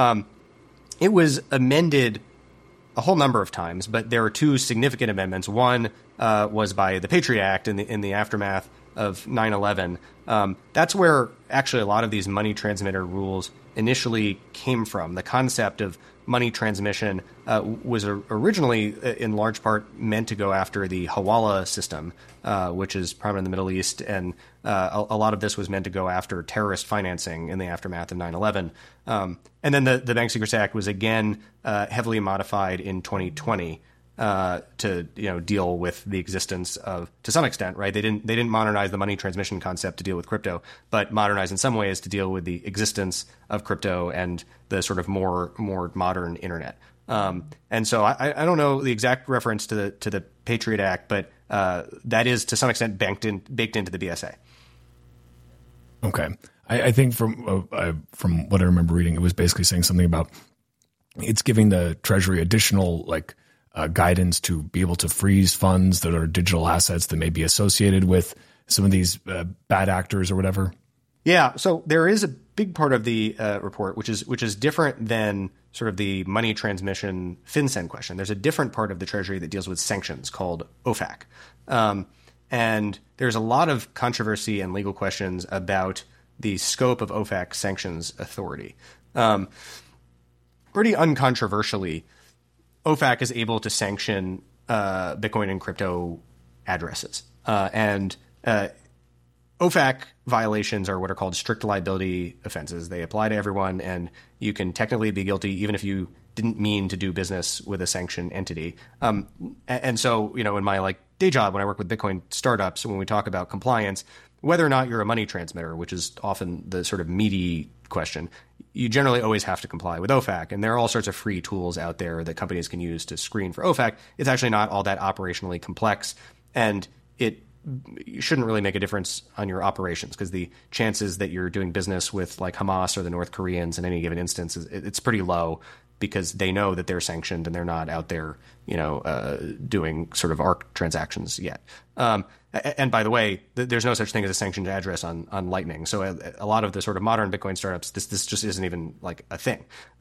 [SPEAKER 1] It was amended a whole number of times, but there are two significant amendments. One was by the Patriot Act in the aftermath of 9/11. That's where actually a lot of these money transmitter rules initially came from. The concept of money transmission was originally, in large part, meant to go after the Hawala system, which is prominent in the Middle East, and a lot of this was meant to go after terrorist financing in the aftermath of 9/11. And then the Bank Secrecy Act was again heavily modified in 2020. To deal with the existence of, to some extent, right? They didn't modernize the money transmission concept to deal with crypto, but modernize in some ways to deal with the existence of crypto and the sort of more modern internet. And so I don't know the exact reference to the Patriot Act, but that is to some extent baked into the BSA.
[SPEAKER 2] Okay, I think from what I remember reading, it was basically saying something about It's giving the Treasury additional guidance to be able to freeze funds that are digital assets that may be associated with some of these bad actors or whatever.
[SPEAKER 1] Yeah, so there is a big part of the report which is different than sort of the money transmission FinCEN question. There's a different part of the Treasury that deals with sanctions called OFAC. And there's a lot of controversy and legal questions about the scope of OFAC sanctions authority. Pretty uncontroversially, OFAC is able to sanction Bitcoin and crypto addresses. And OFAC violations are what are called strict liability offenses. They apply to everyone, and you can technically be guilty even if you didn't mean to do business with a sanctioned entity. And so, in my day job, when I work with Bitcoin startups, when we talk about compliance, whether or not you're a money transmitter, which is often the sort of meaty question, you generally always have to comply with OFAC. And there are all sorts of free tools out there that companies can use to screen for OFAC. It's actually not all that operationally complex, and it shouldn't really make a difference on your operations, because the chances that you're doing business with Hamas or the North Koreans in any given instance it's pretty low, because they know that they're sanctioned and they're not out there, doing sort of ARC transactions yet. And by the way, there's no such thing as a sanctioned address on Lightning. So a lot of the sort of modern Bitcoin startups, this just isn't even a thing.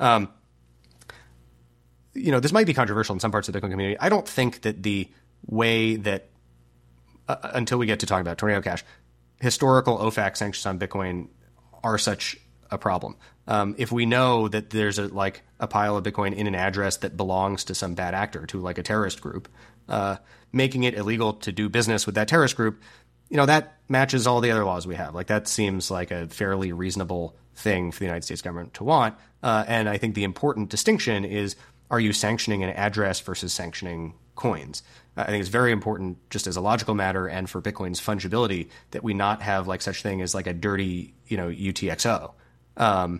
[SPEAKER 1] This might be controversial in some parts of the Bitcoin community. I don't think that the way that until we get to talking about Tornado Cash, historical OFAC sanctions on Bitcoin are such a problem. If we know that there's a pile of Bitcoin in an address that belongs to some bad actor, to a terrorist group, making it illegal to do business with that terrorist group, that matches all the other laws we have. That seems like a fairly reasonable thing for the United States government to want. And I think the important distinction is, are you sanctioning an address versus sanctioning coins? I think it's very important, just as a logical matter and for Bitcoin's fungibility, that we not have such thing as a dirty, UTXO. And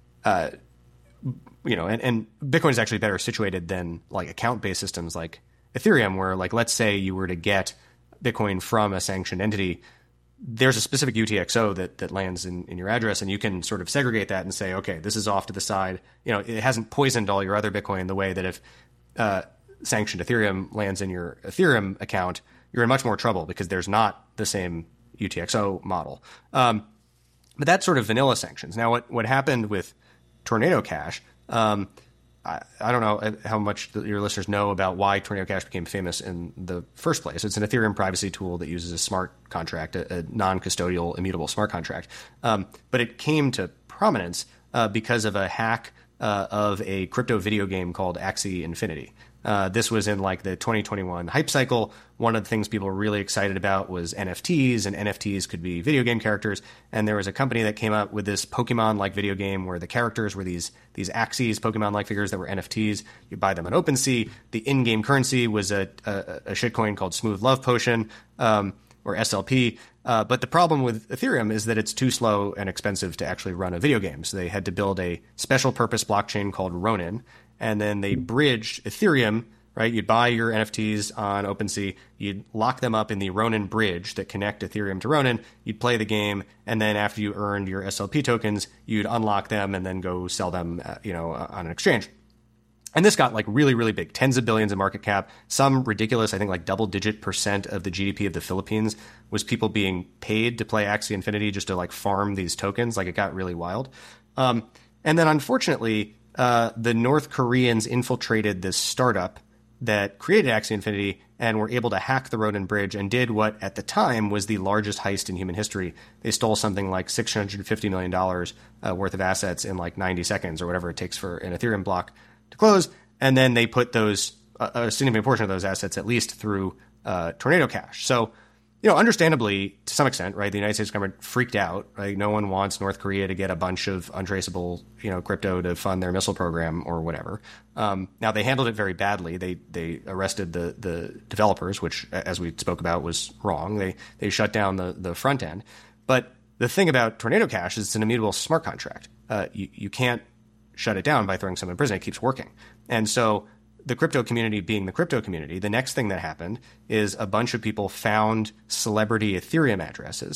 [SPEAKER 1] Bitcoin is actually better situated than account-based systems like Ethereum, where let's say you were to get Bitcoin from a sanctioned entity, there's a specific UTXO that lands in your address, and you can sort of segregate that and say, okay, this is off to the side. It hasn't poisoned all your other Bitcoin the way that if sanctioned Ethereum lands in your Ethereum account, you're in much more trouble because there's not the same UTXO model. But that's sort of vanilla sanctions. Now, what happened with Tornado Cash, I don't know how much your listeners know about why Tornado Cash became famous in the first place. It's an Ethereum privacy tool that uses a smart contract, a non-custodial immutable smart contract. But it came to prominence because of a hack of a crypto video game called Axie Infinity. This was in the 2021 hype cycle. One of the things people were really excited about was NFTs, and NFTs could be video game characters. And there was a company that came up with this Pokemon-like video game where the characters were these Axies, Pokemon-like figures that were NFTs. You buy them on OpenSea. The in-game currency was a shitcoin called Smooth Love Potion, or SLP. But the problem with Ethereum is that it's too slow and expensive to actually run a video game. So they had to build a special purpose blockchain called Ronin. And then they bridged Ethereum, right? You'd buy your NFTs on OpenSea, you'd lock them up in the Ronin bridge that connect Ethereum to Ronin, you'd play the game, and then after you earned your SLP tokens, you'd unlock them and then go sell them, on an exchange. And this got really, really big, tens of billions in market cap. Some ridiculous, I think double-digit % of the GDP of the Philippines was people being paid to play Axie Infinity just to farm these tokens. It got really wild. And then unfortunately, the North Koreans infiltrated this startup that created Axie Infinity and were able to hack the Ronin bridge and did what at the time was the largest heist in human history. They stole something like $650 million worth of assets in 90 seconds or whatever it takes for an Ethereum block to close. And then they put those, a significant portion of those assets at least through Tornado Cash. So, understandably, to some extent, right, the United States government freaked out. Right? No one wants North Korea to get a bunch of untraceable, crypto to fund their missile program or whatever. Now, they handled it very badly. They arrested the developers, which, as we spoke about, was wrong. They shut down the front end. But the thing about Tornado Cash is it's an immutable smart contract. You can't shut it down by throwing someone in prison. It keeps working. And so the crypto community being the crypto community, the next thing that happened is a bunch of people found celebrity Ethereum addresses,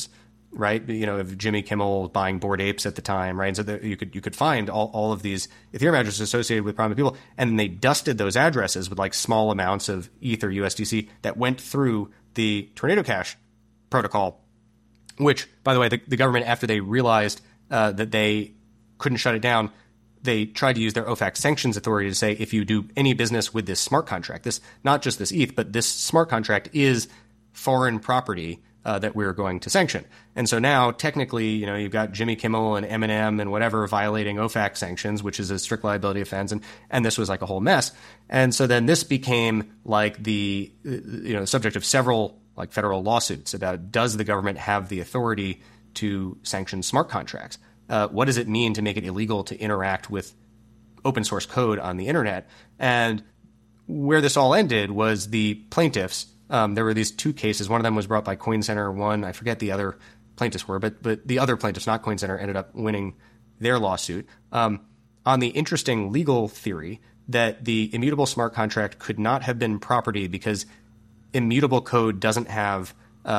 [SPEAKER 1] right? You know, of Jimmy Kimmel buying Bored Apes at the time, right? And so you could find all of these Ethereum addresses associated with prominent people, and then they dusted those addresses with like small amounts of ETH or USDC that went through the Tornado Cash protocol, which, by the way, the government, after they realized that they couldn't shut it down, they tried to use their OFAC sanctions authority to say, if you do any business with this smart contract, this, not just this ETH, but this smart contract is foreign property that we're going to sanction. And so now, technically, you know, you've got Jimmy Kimmel and Eminem and whatever violating OFAC sanctions, which is a strict liability offense, and this was like a whole mess. And so then this became like the subject of several like federal lawsuits about, does the government have the authority to sanction smart contracts? What does it mean to make it illegal to interact with open source code on the internet? And where this all ended was the plaintiffs. There were these two cases. One of them was brought by Coin Center. One, I forget the other plaintiffs were, but the other plaintiffs, not Coin Center, ended up winning their lawsuit on the interesting legal theory that the immutable smart contract could not have been property because immutable code doesn't have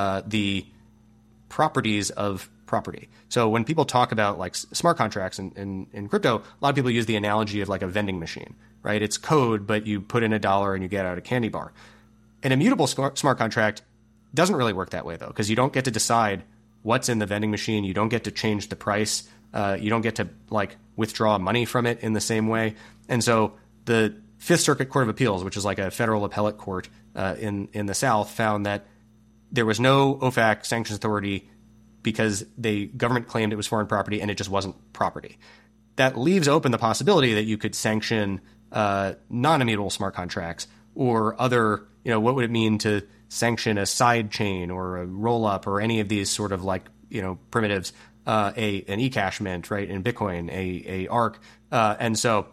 [SPEAKER 1] the properties of property. So when people talk about like smart contracts in crypto, a lot of people use the analogy of like a vending machine, right? It's code, but you put in $1 and you get out a candy bar. An immutable smart contract doesn't really work that way, though, because you don't get to decide what's in the vending machine. You don't get to change the price. You don't get to like withdraw money from it in the same way. And so the Fifth Circuit Court of Appeals, which is like a federal appellate court in the South, found that there was no OFAC sanctions authority because the government claimed it was foreign property and it just wasn't property. That leaves open the possibility that you could sanction non-immutable smart contracts or other, you know, what would it mean to sanction a side chain or a roll up or any of these sort of like, you know, primitives, an eCash mint, right, in Bitcoin, a ARC. And so,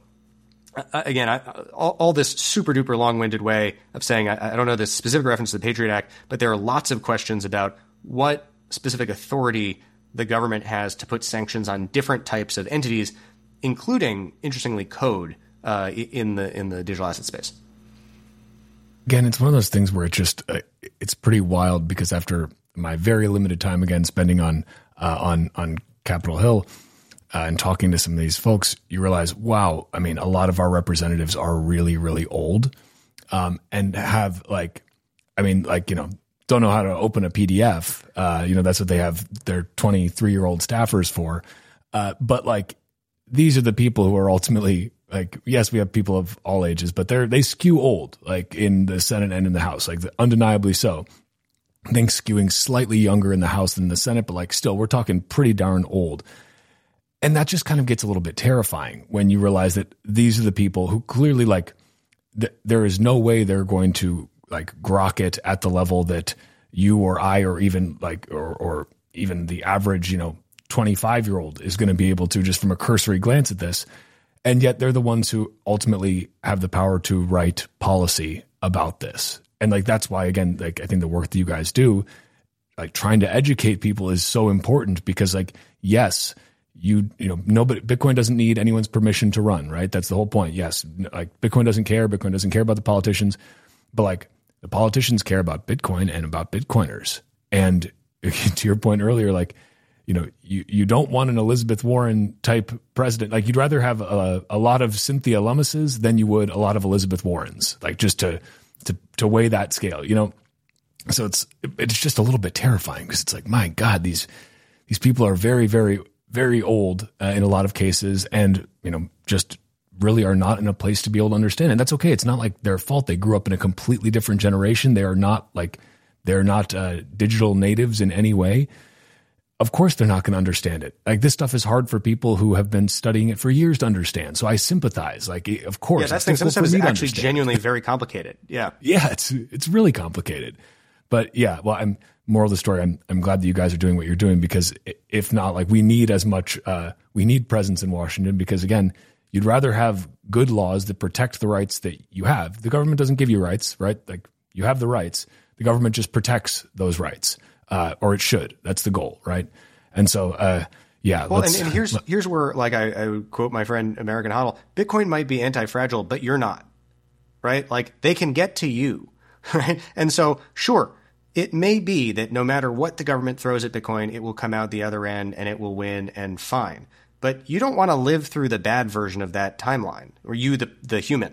[SPEAKER 1] again, all this super duper long-winded way of saying, I don't know the specific reference to the Patriot Act, but there are lots of questions about what specific authority the government has to put sanctions on different types of entities, including, interestingly, code in the digital asset space.
[SPEAKER 2] Again, it's one of those things where it just it's pretty wild because after my very limited time again spending on Capitol Hill and talking to some of these folks, you realize, wow, I mean, a lot of our representatives are really, really old and have like, I mean, like, you know, don't know how to open a PDF. That's what they have their 23-year-old staffers for. But like, these are the people who are ultimately like, yes, we have people of all ages, but they skew old, like in the Senate and in the House, like undeniably so. I think skewing slightly younger in the House than the Senate, but like still, we're talking pretty darn old. And that just kind of gets a little bit terrifying when you realize that these are the people who clearly like there is no way they're going to like grok it at the level that you or I or even like or even the average, 25-year-old is going to be able to just from a cursory glance at this. And yet they're the ones who ultimately have the power to write policy about this. And like, that's why, again, like I think the work that you guys do, like trying to educate people is so important because like, yes, nobody, Bitcoin doesn't need anyone's permission to run, right? That's the whole point. Yes. Like Bitcoin doesn't care about the politicians, but like the politicians care about Bitcoin and about Bitcoiners. And to your point earlier, like, you don't want an Elizabeth Warren type president. Like you'd rather have a lot of Cynthia Lummises than you would a lot of Elizabeth Warrens, like just to weigh that scale, So it's just a little bit terrifying because it's like, my God, these people are very, very, very old in a lot of cases and, just really are not in a place to be able to understand. And that's okay. It's not like their fault. They grew up in a completely different generation. They're not digital natives in any way. Of course, they're not going to understand it. Like this stuff is hard for people who have been studying it for years to understand. So I sympathize. Like, of course,
[SPEAKER 1] yeah, that's the thing. Sometimes it's actually genuinely very complicated. Yeah,
[SPEAKER 2] yeah, it's really complicated. But yeah, well, moral of the story. I'm glad that you guys are doing what you're doing because if not, like we need as much we need presence in Washington because again, you'd rather have good laws that protect the rights that you have. The government doesn't give you rights, right? Like you have the rights. The government just protects those rights. Or it should. That's the goal, right? And so, yeah.
[SPEAKER 1] Well, and here's where, like, I would quote my friend American Hodl: Bitcoin might be anti-fragile, but you're not, right? Like, they can get to you, right? And so, sure, it may be that no matter what the government throws at Bitcoin, it will come out the other end and it will win and fine. But you don't want to live through the bad version of that timeline, or you, the human.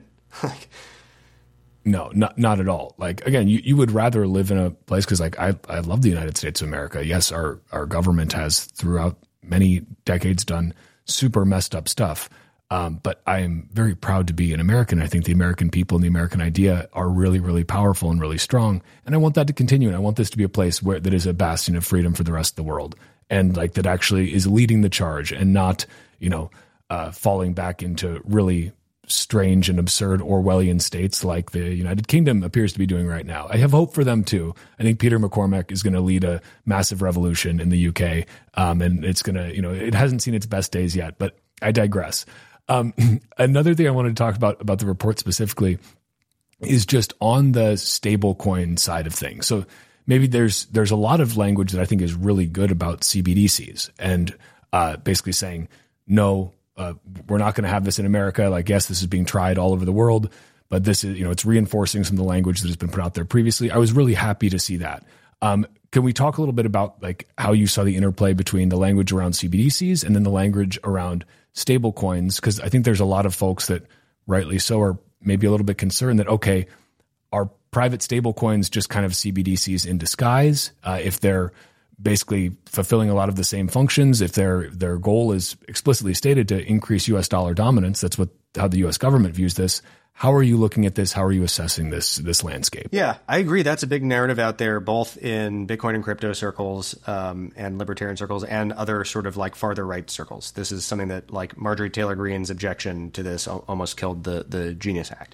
[SPEAKER 2] No, not at all. Like, again, you would rather live in a place, because like I love the United States of America. Yes, our government has throughout many decades done super messed up stuff. But I am very proud to be an American. I think the American people and the American idea are really, really powerful and really strong. And I want that to continue. And I want this to be a place where that is a bastion of freedom for the rest of the world. And like that actually is leading the charge and not, falling back into really strange and absurd Orwellian states like the United Kingdom appears to be doing right now. I have hope for them too. I think Peter McCormack is going to lead a massive revolution in the UK. And it's going to, it hasn't seen its best days yet, but I digress. Another thing I wanted to talk about the report specifically is just on the stablecoin side of things. So maybe there's a lot of language that I think is really good about CBDCs and basically saying, no, we're not going to have this in America. Like, yes, this is being tried all over the world, but this is, it's reinforcing some of the language that has been put out there previously. I was really happy to see that. Can we talk a little bit about like how you saw the interplay between the language around CBDCs and then the language around stable coins? Because I think there's a lot of folks that rightly so are maybe a little bit concerned that, okay, are private stable coins just kind of CBDCs in disguise? If they're basically fulfilling a lot of the same functions, if their goal is explicitly stated to increase US dollar dominance, that's how the US government views this. How are you looking at this? How are you assessing this landscape?
[SPEAKER 1] Yeah, I agree. That's a big narrative out there, both in Bitcoin and crypto circles and libertarian circles and other sort of like farther right circles. This is something that like Marjorie Taylor Greene's objection to this almost killed the Genius Act.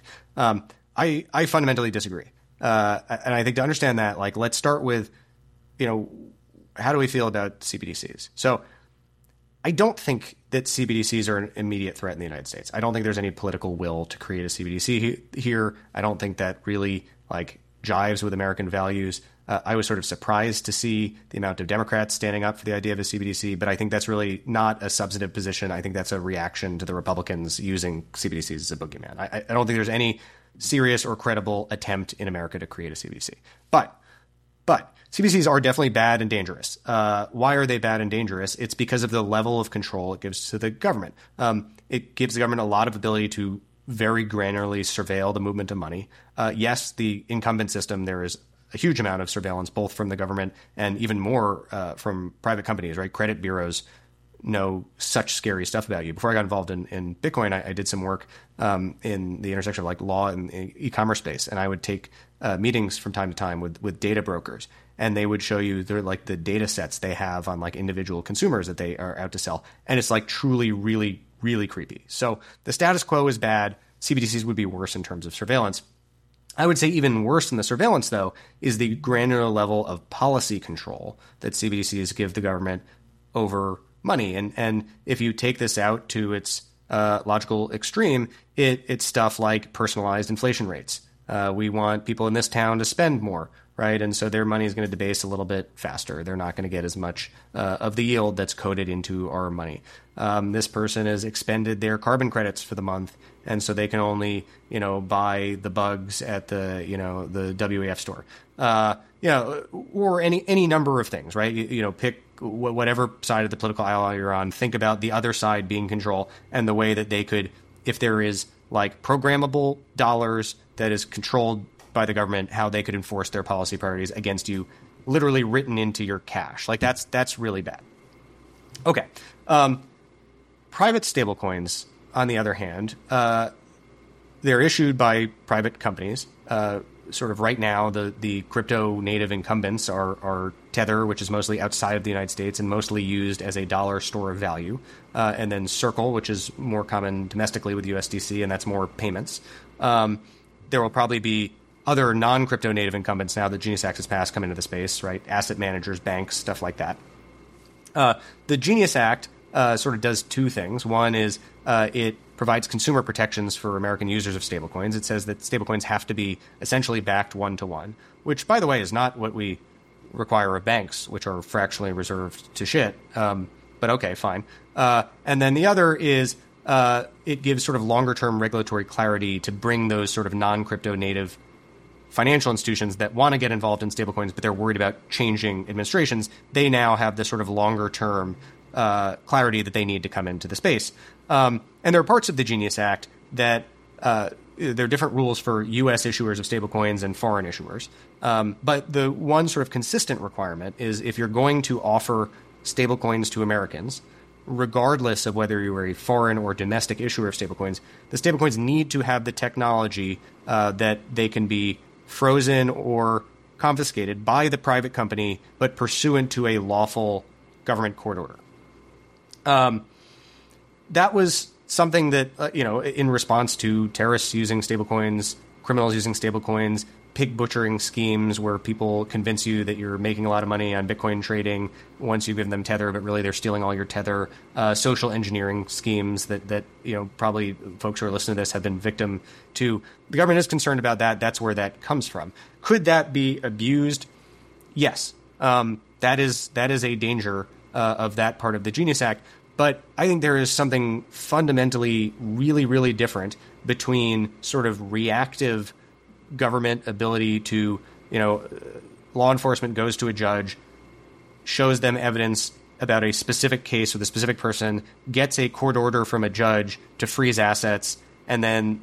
[SPEAKER 1] I fundamentally disagree. And I think to understand that, like, let's start with, how do we feel about CBDCs? So I don't think that CBDCs are an immediate threat in the United States. I don't think there's any political will to create a CBDC here. I don't think that really like jives with American values. I was sort of surprised to see the amount of Democrats standing up for the idea of a CBDC, but I think that's really not a substantive position. I think that's a reaction to the Republicans using CBDCs as a boogeyman. I don't think there's any serious or credible attempt in America to create a CBDC. But CBDCs are definitely bad and dangerous. Why are they bad and dangerous? It's because of the level of control it gives to the government. It gives the government a lot of ability to very granularly surveil the movement of money. Yes, the incumbent system, there is a huge amount of surveillance, both from the government and even more from private companies, right? Credit bureaus know such scary stuff about you. Before I got involved in Bitcoin, I did some work in the intersection of like law and e-commerce space. And I would take meetings from time to time with data brokers. And they would show you the data sets they have on like individual consumers that they are out to sell. And it's like truly, really, really creepy. So the status quo is bad. CBDCs would be worse in terms of surveillance. I would say even worse than the surveillance, though, is the granular level of policy control that CBDCs give the government over money. And if you take this out to its logical extreme, it's stuff like personalized inflation rates. We want people in this town to spend more, right? And so their money is going to debase a little bit faster. They're not going to get as much of the yield that's coded into our money. This person has expended their carbon credits for the month, and so they can only, buy the bugs at the WEF store, or any number of things, right? Pick whatever side of the political aisle you're on. Think about the other side being control and the way that they could, if there is like programmable dollars that is controlled by the government, how they could enforce their policy priorities against you, literally written into your cash. Like that's really bad. Okay. Private stablecoins, on the other hand, they're issued by private companies. Sort of right now, the crypto native incumbents are Tether, which is mostly outside of the United States and mostly used as a dollar store of value. And then Circle, which is more common domestically with USDC, and that's more payments. There will probably be other non-crypto native incumbents now that Genius Act has passed come into the space, right? Asset managers, banks, stuff like that. The Genius Act sort of does two things. One is it provides consumer protections for American users of stablecoins. It says that stablecoins have to be essentially backed one-to-one, which, by the way, is not what we require of banks, which are fractionally reserved to shit. But okay, fine. And then the other is it gives sort of longer-term regulatory clarity to bring those sort of non-crypto native financial institutions that want to get involved in stablecoins, but they're worried about changing administrations. They now have this sort of longer term clarity that they need to come into the space. And there are parts of the Genius Act that there are different rules for U.S. issuers of stablecoins and foreign issuers. But the one sort of consistent requirement is if you're going to offer stablecoins to Americans, regardless of whether you are a foreign or domestic issuer of stablecoins, the stablecoins need to have the technology that they can be frozen or confiscated by the private company, but pursuant to a lawful government court order. That was something that, in response to terrorists using stablecoins, criminals using stablecoins, pig butchering schemes where people convince you that you're making a lot of money on Bitcoin trading once you give them Tether, but really they're stealing all your Tether, social engineering schemes that probably folks who are listening to this have been victim to. The government is concerned about that. That's where that comes from. Could that be abused? Yes. That is a danger of that part of the Genius Act. But I think there is something fundamentally really, really different between sort of reactive government ability to, law enforcement goes to a judge, shows them evidence about a specific case with a specific person, gets a court order from a judge to freeze assets, and then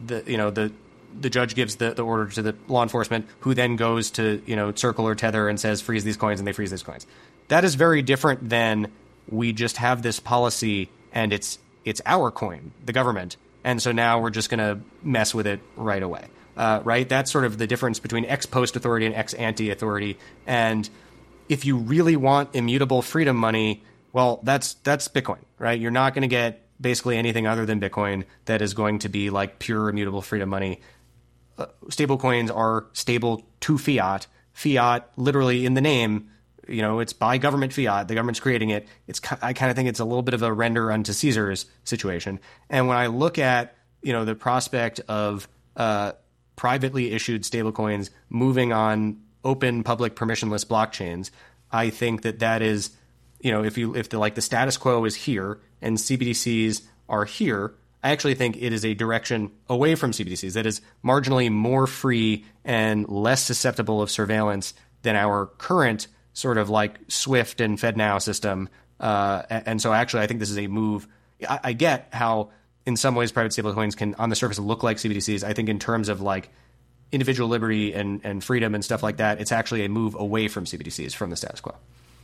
[SPEAKER 1] the judge gives the order to the law enforcement, who then goes to Circle or Tether and says freeze these coins, and they freeze these coins. That is very different than we just have this policy and it's our coin, the government, and so now we're just going to mess with it right away. Right? That's sort of the difference between ex post authority and ex ante authority. And if you really want immutable freedom money, well, that's Bitcoin, right? You're not going to get basically anything other than Bitcoin that is going to be like pure immutable freedom money. Stable coins are stable to fiat. Fiat, literally in the name, it's by government fiat. The government's creating it. I kind of think it's a little bit of a render unto Caesar's situation. And when I look at, the prospect of privately issued stablecoins moving on open, public, permissionless blockchains, I think that is, if the status quo is here and CBDCs are here, I actually think it is a direction away from CBDCs that is marginally more free and less susceptible of surveillance than our current sort of like SWIFT and FedNow system. And so actually, I think this is a move. I get how in some ways private stablecoins can on the surface look like CBDCs. I think in terms of like individual liberty and freedom and stuff like that, it's actually a move away from CBDCs, from the status quo.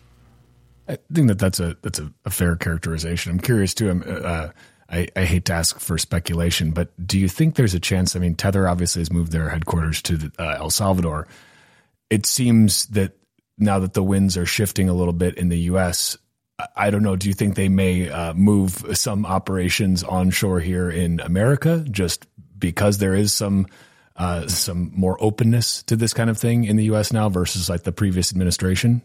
[SPEAKER 2] I think that's a fair characterization. I'm curious too. I hate to ask for speculation, but do you think there's a chance? I mean, Tether obviously has moved their headquarters to El Salvador. It seems that now that the winds are shifting a little bit in the U.S., I don't know. Do you think they may move some operations onshore here in America just because there is some more openness to this kind of thing in the U.S. now versus like the previous administration?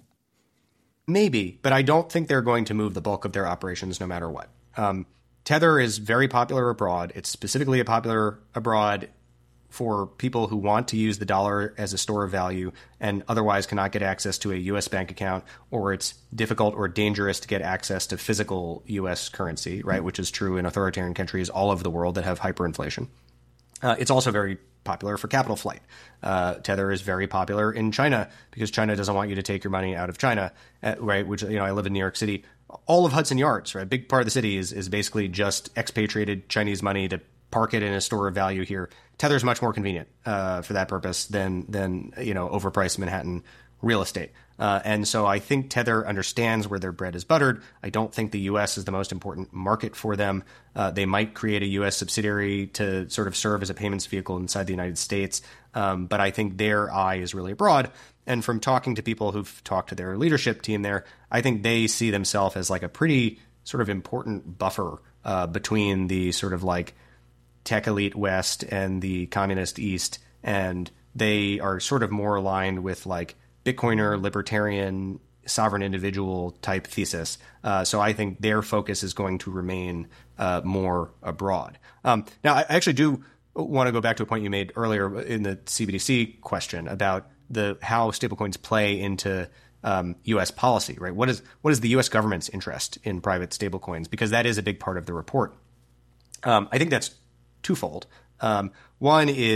[SPEAKER 1] Maybe, but I don't think they're going to move the bulk of their operations no matter what. Tether is very popular abroad. It's specifically popular abroad for people who want to use the dollar as a store of value and otherwise cannot get access to a U.S. bank account, or it's difficult or dangerous to get access to physical U.S. currency, right, which is true in authoritarian countries all over the world that have hyperinflation. It's also very popular for capital flight. Tether is very popular in China because China doesn't want you to take your money out of China, right, which, I live in New York City. All of Hudson Yards, right, a big part of the city is basically just expatriated Chinese money to park it in a store of value here. Tether is much more convenient for that purpose than overpriced Manhattan real estate. And so I think Tether understands where their bread is buttered. I don't think the U.S. is the most important market for them. They might create a U.S. subsidiary to sort of serve as a payments vehicle inside the United States. But I think their eye is really abroad. And from talking to people who've talked to their leadership team there, I think they see themselves as like a pretty sort of important buffer between the sort of like tech elite West and the communist East. And they are sort of more aligned with like Bitcoiner, libertarian, sovereign individual type thesis. So I think their focus is going to remain more abroad. Now, I actually do want to go back to a point you made earlier in the CBDC question about how stablecoins play into U.S. policy, right? What is the U.S. government's interest in private stablecoins? Because that is a big part of the report. I think that's twofold. One is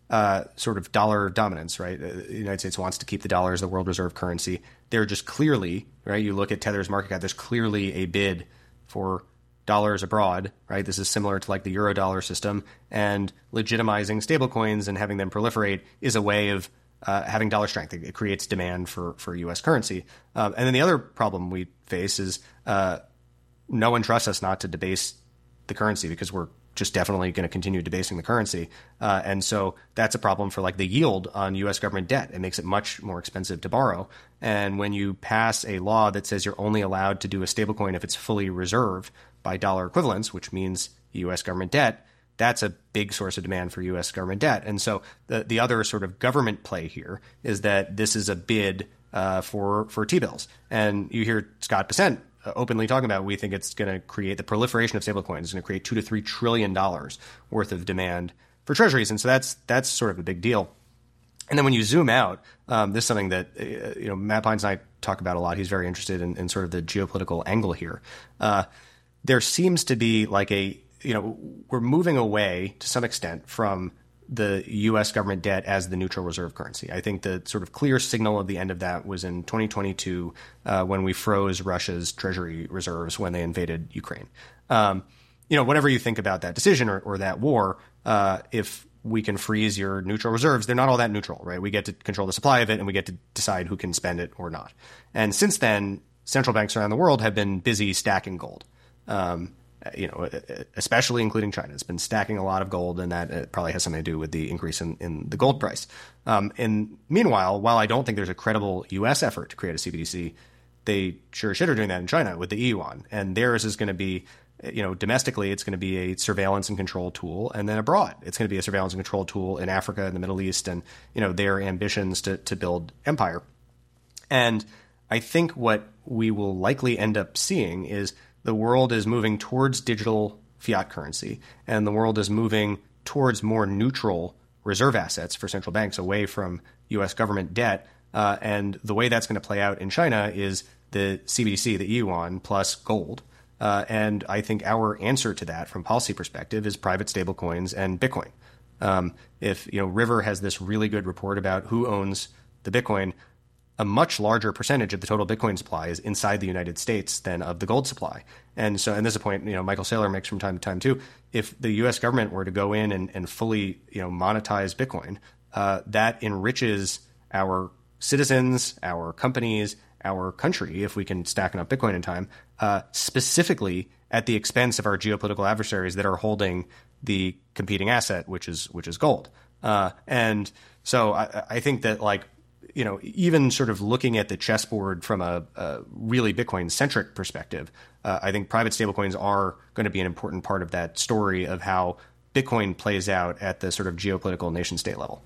[SPEAKER 1] sort of dollar dominance, right? The United States wants to keep the dollar as the world reserve currency. They're just clearly, right? You look at Tether's market cap, there's clearly a bid for dollars abroad, right? This is similar to like the Eurodollar system, and legitimizing stablecoins and having them proliferate is a way of having dollar strength. It creates demand for U.S. currency. And then the other problem we face is no one trusts us not to debase the currency, because we're just definitely going to continue debasing the currency. And so that's a problem for like the yield on U.S. government debt. It makes it much more expensive to borrow. And when you pass a law that says you're only allowed to do a stablecoin if it's fully reserved by dollar equivalents, which means U.S. government debt, that's a big source of demand for U.S. government debt. And so the other sort of government play here is that this is a bid for T-bills. And you hear Scott Bessent openly talking about, we think it's going to create the proliferation of stablecoins. It's going to create $2 to $3 trillion worth of demand for treasuries. And so that's sort of a big deal. And then when you zoom out, this is something that Matt Pines and I talk about a lot. He's very interested in sort of the geopolitical angle here. There seems to be like we're moving away to some extent from the U.S. government debt as the neutral reserve currency. I think the sort of clear signal of the end of that was in 2022 when we froze Russia's treasury reserves when they invaded Ukraine. Whatever you think about that decision or that war, if we can freeze your neutral reserves, they're not all that neutral, right? We get to control the supply of it, and we get to decide who can spend it or not. And since then, central banks around the world have been busy stacking gold. Especially including China. It's been stacking a lot of gold, and that probably has something to do with the increase in the gold price. And meanwhile, while I don't think there's a credible U.S. effort to create a CBDC, they sure as shit are doing that in China with the e-yuan. And theirs is going to be, domestically, it's going to be a surveillance and control tool. And then abroad, it's going to be a surveillance and control tool in Africa and the Middle East and, their ambitions to build empire. And I think what we will likely end up seeing is the world is moving towards digital fiat currency, and the world is moving towards more neutral reserve assets for central banks away from U.S. government debt. And the way that's going to play out in China is the CBDC, the yuan, plus gold. And I think our answer to that from policy perspective is private stablecoins and Bitcoin. If River has this really good report about who owns the Bitcoin, a much larger percentage of the total Bitcoin supply is inside the United States than of the gold supply. And so, and this is a point, Michael Saylor makes from time to time too. If the U.S. government were to go in and fully, monetize Bitcoin, that enriches our citizens, our companies, our country, if we can stack enough Bitcoin in time, specifically at the expense of our geopolitical adversaries that are holding the competing asset, which is gold. And so I think that even sort of looking at the chessboard from a really Bitcoin-centric perspective, I think private stablecoins are going to be an important part of that story of how Bitcoin plays out at the sort of geopolitical nation-state level.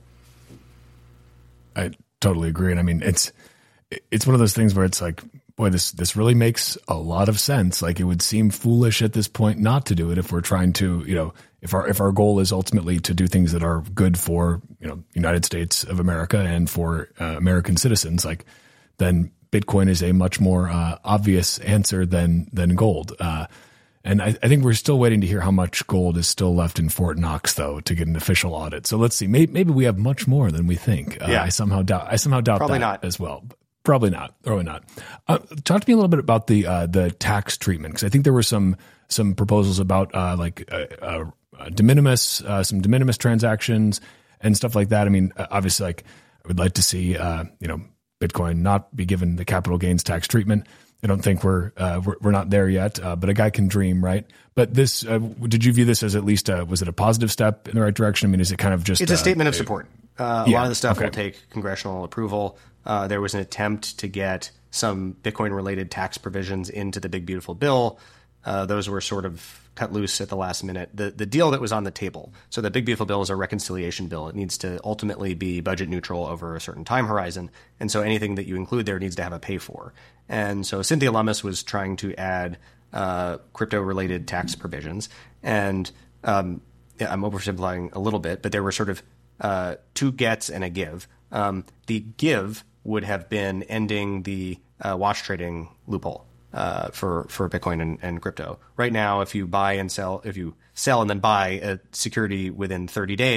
[SPEAKER 2] I totally agree. And I mean, it's one of those things where it's like, boy, this really makes a lot of sense. Like, it would seem foolish at this point not to do it if we're trying to, if our goal is ultimately to do things that are good for, United States of America and for American citizens, then Bitcoin is a much more obvious answer than gold. And I think we're still waiting to hear how much gold is still left in Fort Knox, though, to get an official audit. So let's see. Maybe we have much more than we think.
[SPEAKER 1] Yeah.
[SPEAKER 2] I somehow doubt
[SPEAKER 1] Probably
[SPEAKER 2] that
[SPEAKER 1] not.
[SPEAKER 2] as well. Probably not. Talk to me a little bit about the tax treatment, because I think there were some proposals about de minimis, some de minimis transactions and stuff like that. I mean, obviously, I would like to see Bitcoin not be given the capital gains tax treatment. I don't think we're not there yet, but a guy can dream, right? But this, did you view this as at least was it a positive step in the right direction? I mean, is it kind of just
[SPEAKER 1] it's a statement of support? A lot of the stuff will take congressional approval. There was an attempt to get some Bitcoin-related tax provisions into the Big Beautiful Bill. Those were sort of cut loose at the last minute. The deal that was on the table, so the Big Beautiful Bill is a reconciliation bill. It needs to ultimately be budget neutral over a certain time horizon. And so anything that you include there needs to have a pay for. And so Cynthia Lummis was trying to add crypto-related tax provisions. And I'm oversimplifying a little bit, but there were sort of two gets and a give. The give would have been ending the watch trading loophole for Bitcoin and crypto. Right now, if you sell and then buy a security within 30 days,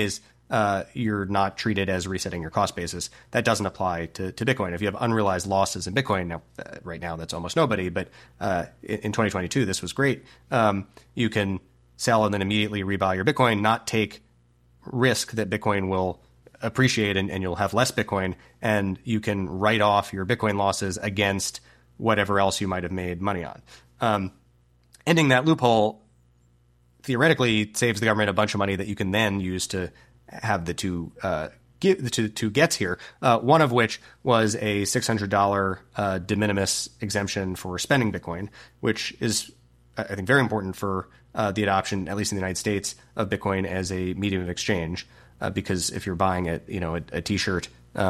[SPEAKER 1] you're not treated as resetting your cost basis. That doesn't apply to Bitcoin. If you have unrealized losses in Bitcoin, now right now that's almost nobody, but in 2022 this was great. You can sell and then immediately rebuy your Bitcoin, not take risk that Bitcoin will appreciate and you'll have less Bitcoin, and you can write off your Bitcoin losses against whatever else you might have made money on. Ending that loophole theoretically saves the government a bunch of money that you can then use to have the two gets here. One of which was a $600 de minimis exemption for spending Bitcoin, which is, I think, very important for the adoption, at least in the United States, of Bitcoin as a medium of exchange. Because if you're buying a T-shirt,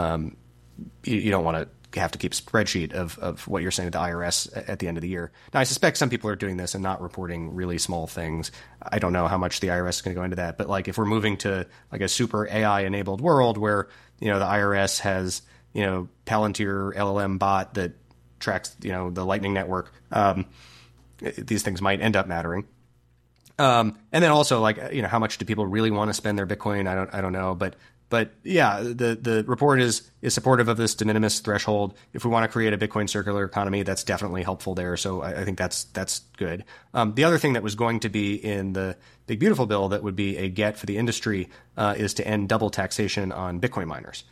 [SPEAKER 1] you don't want to have to keep a spreadsheet of what you're saying to the IRS at the end of the year. Now, I suspect some people are doing this and not reporting really small things. I don't know how much the IRS is going to go into that, but like if we're moving to like a super AI enabled world where, the IRS has, Palantir LLM bot that tracks, the Lightning Network, these things might end up mattering. And then also how much do people really want to spend their Bitcoin? I don't know, but yeah, the report is supportive of this de minimis threshold. If we want to create a Bitcoin circular economy, that's definitely helpful there. So I think that's good. The other thing that was going to be in the Big Beautiful Bill that would be a get for the industry is to end double taxation on Bitcoin miners.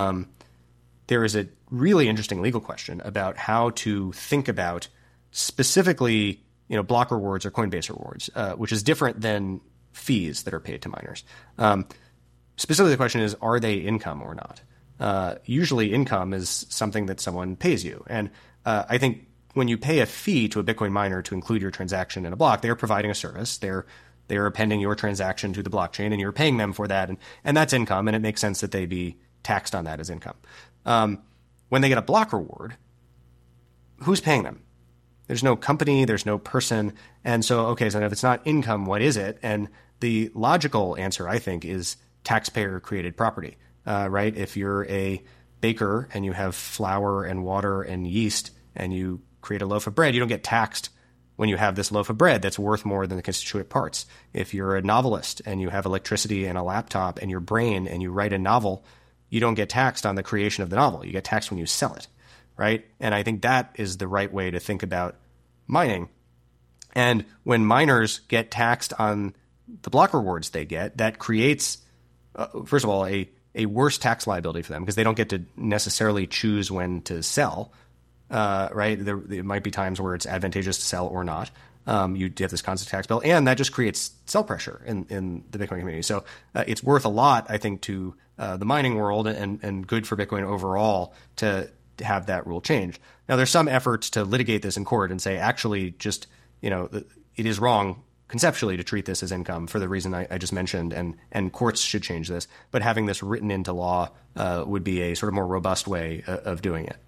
[SPEAKER 1] There is a really interesting legal question about how to think about specifically, block rewards or Coinbase rewards, which is different than fees that are paid to miners. Specifically, the question is, are they income or not? Usually income is something that someone pays you. And I think when you pay a fee to a Bitcoin miner to include your transaction in a block, they're providing a service. They're appending your transaction to the blockchain, and you're paying them for that. And that's income, and it makes sense that they be taxed on that as income. When they get a block reward, who's paying them? There's no company, there's no person. And so if it's not income, what is it? And the logical answer, I think, is taxpayer-created property, right? If you're a baker and you have flour and water and yeast and you create a loaf of bread, you don't get taxed when you have this loaf of bread that's worth more than the constituent parts. If you're a novelist and you have electricity and a laptop and your brain and you write a novel, you don't get taxed on the creation of the novel. You get taxed when you sell it, right? And I think that is the right way to think about mining. And when miners get taxed on the block rewards they get, that creates first of all, a worse tax liability for them because they don't get to necessarily choose when to sell, right? There might be times where it's advantageous to sell or not. You have this constant tax bill, and that just creates sell pressure in the Bitcoin community. So it's worth a lot, I think, to the mining world and good for Bitcoin overall to have that rule changed. Now, there's some efforts to litigate this in court and say, actually, just, it is wrong conceptually to treat this as income for the reason I just mentioned, and courts should change this. But having this written into law would be a sort of more robust way of doing it.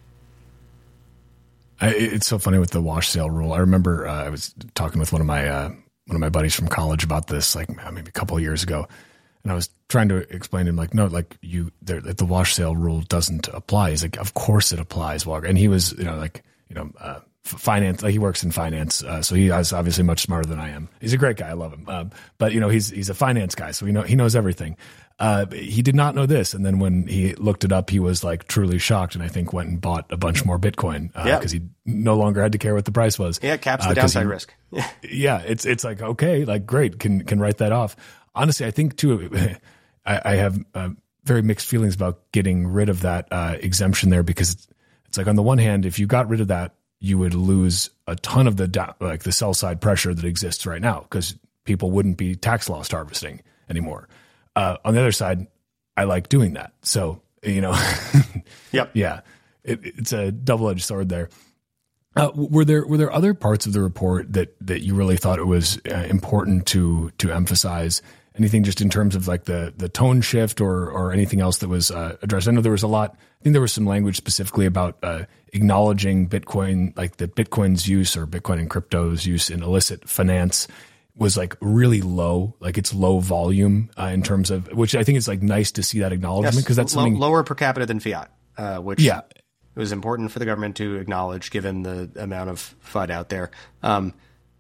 [SPEAKER 2] It's so funny with the wash sale rule. I remember I was talking with one of my buddies from college about this, like maybe a couple of years ago, and I was trying to explain to him, like, no, like the wash sale rule doesn't apply. He's like, of course it applies, Walker. And he was, finance, like he works in finance, so he is obviously much smarter than I am. He's a great guy, I love him. But he's a finance guy, so he knows everything. He did not know this, and then when he looked it up, he was like truly shocked, and I think went and bought a bunch more Bitcoin because he no longer had to care what the price was.
[SPEAKER 1] Yeah, it caps the downside risk.
[SPEAKER 2] Yeah, it's like, okay, like great, can write that off. Honestly, I think too, I have very mixed feelings about getting rid of that exemption there, because it's like, on the one hand, if you got rid of that, you would lose a ton of the sell side pressure that exists right now, because people wouldn't be tax loss harvesting anymore. On the other side, I like doing that. So,
[SPEAKER 1] Yep.
[SPEAKER 2] Yeah, it's a double-edged sword there. Were there other parts of the report that you really thought it was important to emphasize? Anything just in terms of like the tone shift or anything else that was addressed? I know there was a lot. I think there was some language specifically about acknowledging Bitcoin, like that Bitcoin's use, or Bitcoin and crypto's use, in illicit finance was like really low, like it's low volume in terms of, which I think is like nice to see that acknowledgement, because that's something
[SPEAKER 1] lower per capita than fiat, which
[SPEAKER 2] it
[SPEAKER 1] was important for the government to acknowledge given the amount of FUD out there.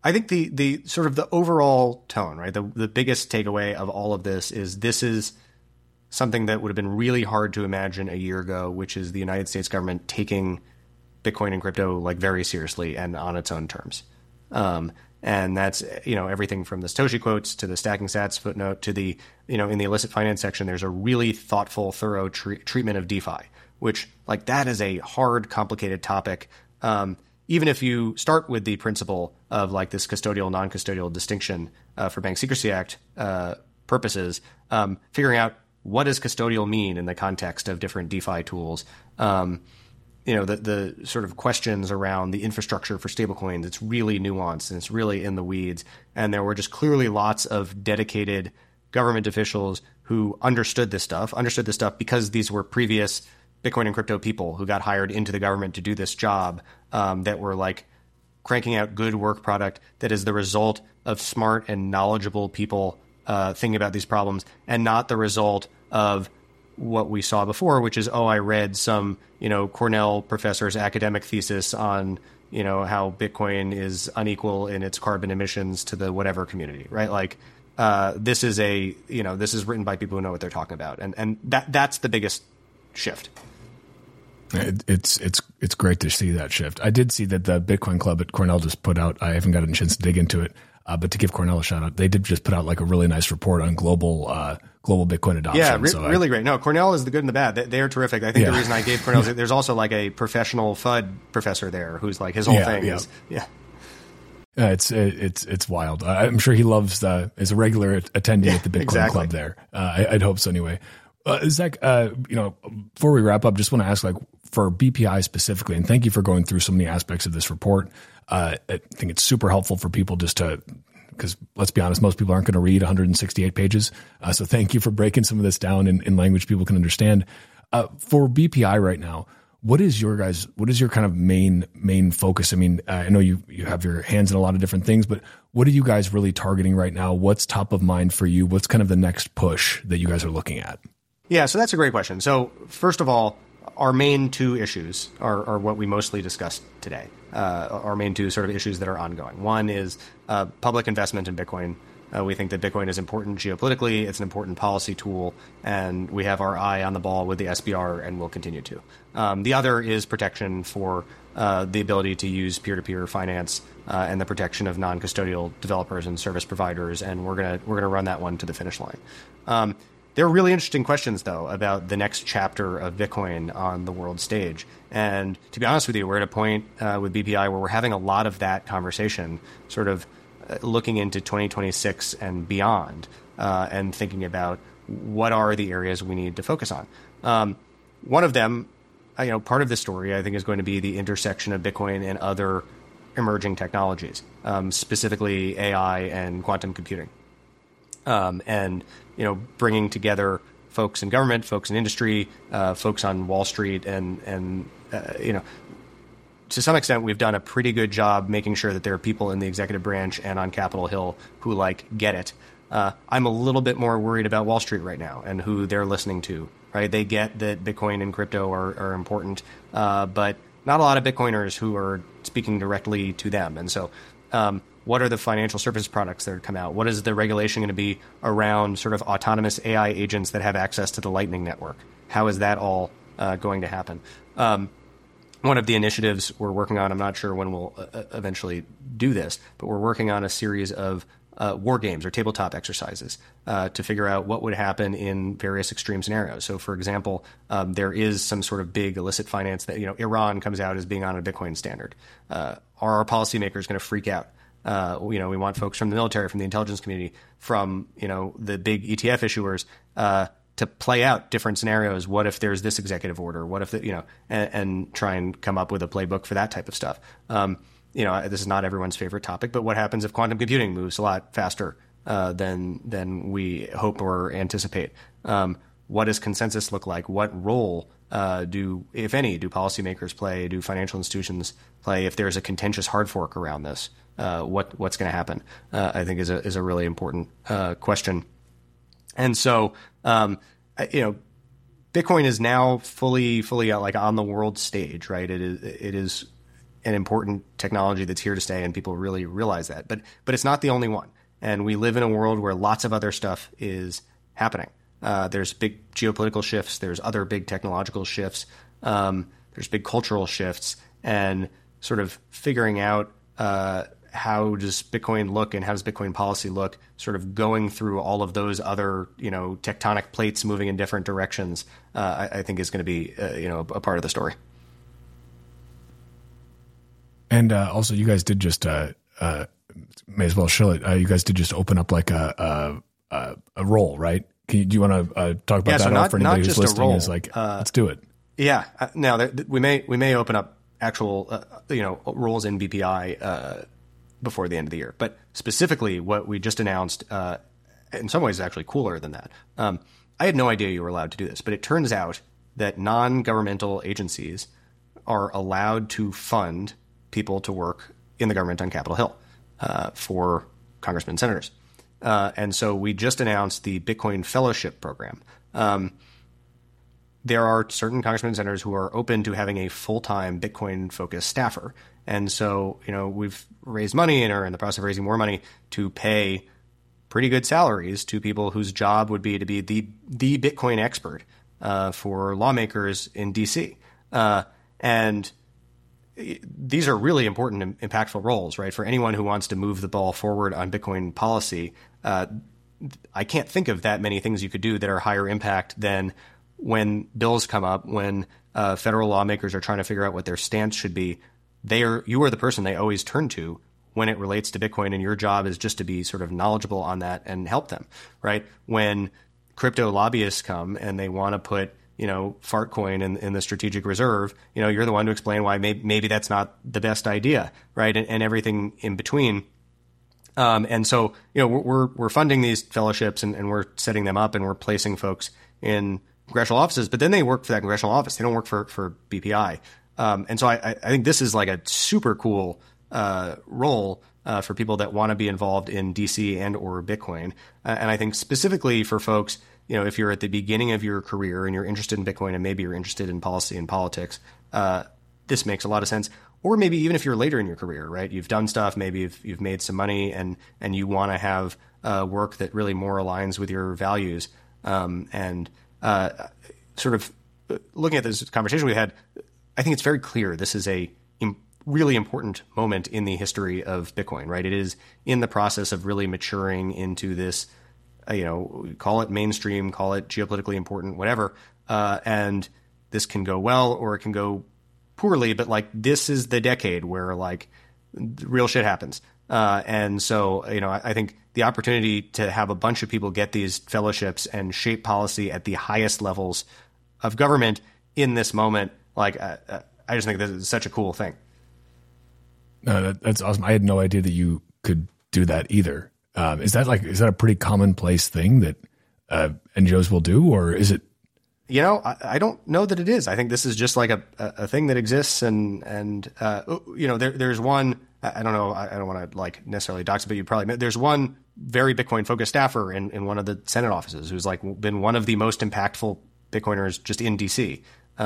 [SPEAKER 1] I think the sort of the overall tone, right? The biggest takeaway of all of this is something that would have been really hard to imagine a year ago, which is the United States government taking Bitcoin and crypto like very seriously and on its own terms. And that's, everything from the Satoshi quotes to the stacking sats footnote to the, in the illicit finance section, there's a really thoughtful, thorough treatment of DeFi, which like that is a hard, complicated topic. Even if you start with the principle of like this custodial, non-custodial distinction for Bank Secrecy Act purposes, figuring out what does custodial mean in the context of different DeFi tools, the sort of questions around the infrastructure for stablecoins, it's really nuanced and it's really in the weeds. And there were just clearly lots of dedicated government officials who understood this stuff because these were previous Bitcoin and crypto people who got hired into the government to do this job, that were like cranking out good work product that is the result of smart and knowledgeable people thinking about these problems, and not the result of what we saw before, which is, I read some, Cornell professor's academic thesis on, how Bitcoin is unequal in its carbon emissions to the whatever community, right? Like, this is this is written by people who know what they're talking about. And that's the biggest shift.
[SPEAKER 2] It's great to see that shift. I did see that the Bitcoin Club at Cornell just put out, I haven't gotten a chance to dig into it, but to give Cornell a shout out, they did just put out like a really nice report on global Bitcoin adoption.
[SPEAKER 1] Yeah, really great. No, Cornell is the good and the bad. They're terrific. I think the reason I gave Cornell is there's also like a professional FUD professor there who's like his whole thing is.
[SPEAKER 2] It's wild. I'm sure he loves is a regular attendee at the Bitcoin Club there. I'd hope so anyway. Zach, before we wrap up, just want to ask, like, for BPI specifically, and thank you for going through so many aspects of this report. I think it's super helpful for people because let's be honest, most people aren't going to read 168 pages. So thank you for breaking some of this down in language people can understand. For BPI right now, what is your kind of main focus? I mean, I know you have your hands in a lot of different things, but what are you guys really targeting right now? What's top of mind for you? What's kind of the next push that you guys are looking at?
[SPEAKER 1] Yeah, so that's a great question. So first of all, our main two issues are what we mostly discussed today. Our main two sort of issues that are ongoing. One is public investment in Bitcoin. We think that Bitcoin is important geopolitically. It's an important policy tool, and we have our eye on the ball with the SBR, and we'll continue to. The other is protection for the ability to use peer-to-peer finance and the protection of non-custodial developers and service providers, and we're gonna run that one to the finish line. There are really interesting questions, though, about the next chapter of Bitcoin on the world stage. And to be honest with you, we're at a point with BPI where we're having a lot of that conversation, sort of looking into 2026 and beyond, and thinking about what are the areas we need to focus on. One of them, part of the story, I think, is going to be the intersection of Bitcoin and other emerging technologies, specifically AI and quantum computing. And bringing together folks in government, folks in industry, folks on Wall Street, and to some extent, we've done a pretty good job making sure that there are people in the executive branch and on Capitol Hill who get it. I'm a little bit more worried about Wall Street right now and who they're listening to. Right? They get that Bitcoin and crypto are important, but not a lot of Bitcoiners who are speaking directly to them. And so, what are the financial service products that come out? What is the regulation going to be around sort of autonomous AI agents that have access to the Lightning Network? How is that all going to happen? One of the initiatives we're working on, I'm not sure when we'll eventually do this, but we're working on a series of war games or tabletop exercises to figure out what would happen in various extreme scenarios. So, for example, there is some sort of big illicit finance that, Iran comes out as being on a Bitcoin standard. Are our policymakers going to freak out? We want folks from the military, from the intelligence community, from, the big ETF issuers, to play out different scenarios. What if there's this executive order? What if and try and come up with a playbook for that type of stuff. This is not everyone's favorite topic, but what happens if quantum computing moves a lot faster than we hope or anticipate? What does consensus look like? What role if any, do policymakers play? Do financial institutions play? If there's a contentious hard fork around this, what's going to happen? I think is a really important question. And so, Bitcoin is now fully on the world stage, right? It is an important technology that's here to stay, and people really realize that. But it's not the only one. And we live in a world where lots of other stuff is happening. There's big geopolitical shifts. There's other big technological shifts. There's big cultural shifts. And sort of figuring out how does Bitcoin look and how does Bitcoin policy look, sort of going through all of those other, tectonic plates moving in different directions, I think is going to be, a part of the story.
[SPEAKER 2] And also, you guys did just may as well show it. You guys did just open up like a roll, right? Do you want to talk about that?
[SPEAKER 1] So
[SPEAKER 2] for anybody who's listening,
[SPEAKER 1] roll.
[SPEAKER 2] is like, let's do it.
[SPEAKER 1] Yeah. Now we may open up actual rolls in BPI before the end of the year, but specifically what we just announced, in some ways, is actually cooler than that. I had no idea you were allowed to do this, but it turns out that non-governmental agencies are allowed to fund people to work in the government on Capitol Hill for congressmen and senators. And so we just announced the Bitcoin Fellowship Program. There are certain congressmen and senators who are open to having a full-time Bitcoin-focused staffer. And so, we've raised money and are in the process of raising more money to pay pretty good salaries to people whose job would be to be the Bitcoin expert for lawmakers in D.C. And these are really important and impactful roles, right? For anyone who wants to move the ball forward on Bitcoin policy, I can't think of that many things you could do that are higher impact than when bills come up, when federal lawmakers are trying to figure out what their stance should be. You are the person they always turn to when it relates to Bitcoin, and your job is just to be sort of knowledgeable on that and help them, right? When crypto lobbyists come and they want to put Fartcoin in the strategic reserve, you're the one to explain why maybe that's not the best idea, right? And everything in between. And so, we're funding these fellowships and we're setting them up and we're placing folks in congressional offices, but then they work for that congressional office. They don't work for BPI. And so I think this is like a super cool role for people that want to be involved in DC and or Bitcoin. And I think specifically for folks, if you're at the beginning of your career and you're interested in Bitcoin and maybe you're interested in policy and politics, this makes a lot of sense. Or maybe even if you're later in your career, right? You've done stuff, maybe you've made some money and you want to have work that really more aligns with your values. Sort of looking at this conversation we had, I think it's very clear this is a really important moment in the history of Bitcoin, right? It is in the process of really maturing into this, call it mainstream, call it geopolitically important, whatever. And this can go well or it can go poorly, but like this is the decade where like real shit happens. And so, I think the opportunity to have a bunch of people get these fellowships and shape policy at the highest levels of government in this moment, like I just think this is such a cool thing.
[SPEAKER 2] No, that's awesome. I had no idea that you could do that either. Is that a pretty commonplace thing that NGOs will do, or is it?
[SPEAKER 1] I don't know that it is. I think this is just like a thing that exists, and there's one. I don't know. I don't want to like necessarily dox it, but you probably there's one very Bitcoin focused staffer in one of the Senate offices who's like been one of the most impactful Bitcoiners just in DC,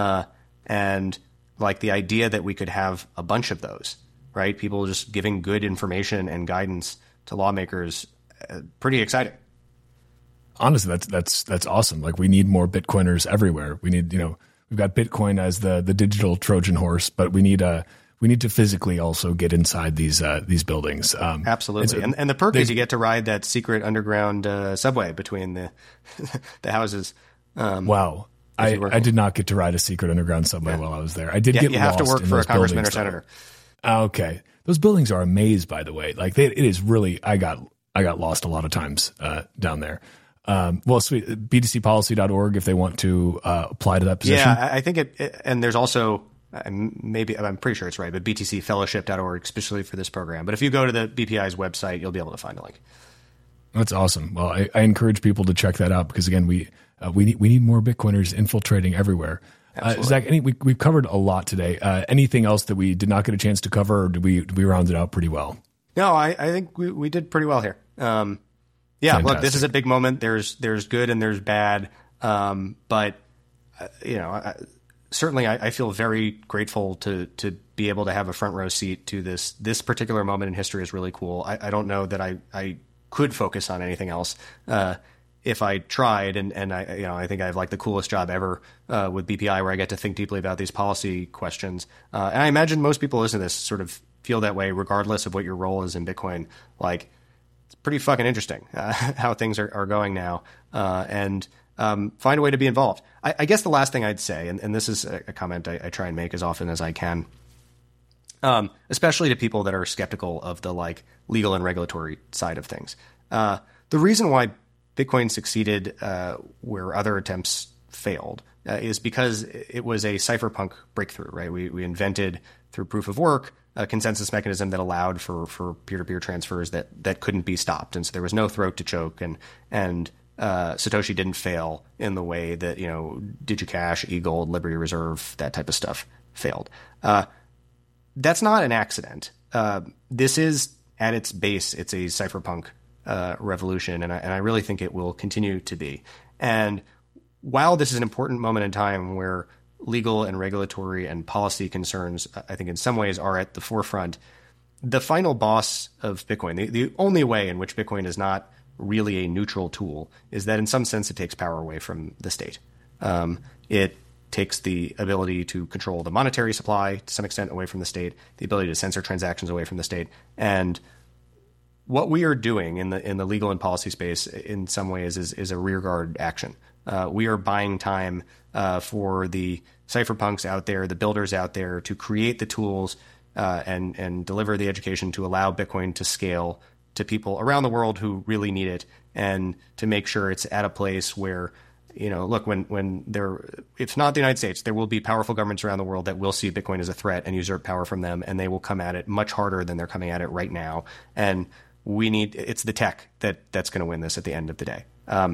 [SPEAKER 1] and like the idea that we could have a bunch of those, right? People just giving good information and guidance to lawmakers, pretty exciting.
[SPEAKER 2] Honestly, that's awesome. Like we need more Bitcoiners everywhere. We need, we've got Bitcoin as the digital Trojan horse, but we need to physically also get inside these buildings.
[SPEAKER 1] Absolutely. And the perk is you get to ride that secret underground subway between the houses.
[SPEAKER 2] Wow. I did not get to ride a secret underground subway while I was there. I did get lost.
[SPEAKER 1] You have to work for a congressman or senator.
[SPEAKER 2] Okay. Those buildings are a maze, by the way. Like it is really, I got lost a lot of times down there. Well, sweet. BTCpolicy.org if they want to apply to that position.
[SPEAKER 1] Yeah, I think it and there's also, maybe I'm pretty sure it's right, but BTCfellowship.org, especially for this program. But if you go to the BPI's website, you'll be able to find a link.
[SPEAKER 2] That's awesome. Well, I encourage people to check that out because again, we need more Bitcoiners infiltrating everywhere. Zach, we've covered a lot today. Anything else that we did not get a chance to cover, or did we round it out pretty well?
[SPEAKER 1] No, I think we did pretty well here.
[SPEAKER 2] Fantastic.
[SPEAKER 1] Look, this is a big moment. There's good and there's bad, but certainly I feel very grateful to be able to have a front row seat to this particular moment in history is really cool. I don't know that I could focus on anything else if I tried, and I think I have like the coolest job ever with BPI, where I get to think deeply about these policy questions. And I imagine most people listening to this sort of feel that way, regardless of what your role is in Bitcoin. Like, it's pretty fucking interesting how things are going now, and find a way to be involved. I guess the last thing I'd say, and this is a comment I try and make as often as I can, especially to people that are skeptical of the like legal and regulatory side of things. The reason why Bitcoin succeeded where other attempts failed is because it was a cypherpunk breakthrough, right? We invented through proof of work a consensus mechanism that allowed for peer-to-peer transfers that couldn't be stopped, and so there was no throat to choke, and Satoshi didn't fail in the way that DigiCash, eGold, Liberty Reserve, that type of stuff failed. That's not an accident. This is at its base, it's a cypherpunk revolution, and I really think it will continue to be. And while this is an important moment in time where legal and regulatory and policy concerns, I think in some ways are at the forefront, the final boss of Bitcoin, the only way in which Bitcoin is not really a neutral tool, is that in some sense it takes power away from the state. It takes the ability to control the monetary supply to some extent away from the state, the ability to censor transactions away from the state. And what we are doing in the legal and policy space in some ways is a rearguard action. We are buying time for the cypherpunks out there, the builders out there, to create the tools and deliver the education to allow Bitcoin to scale to people around the world who really need it, and to make sure it's at a place where, look, when if not the United States, there will be powerful governments around the world that will see Bitcoin as a threat and usurp power from them, and they will come at it much harder than they're coming at it right now. And it's the tech that's going to win this at the end of the day.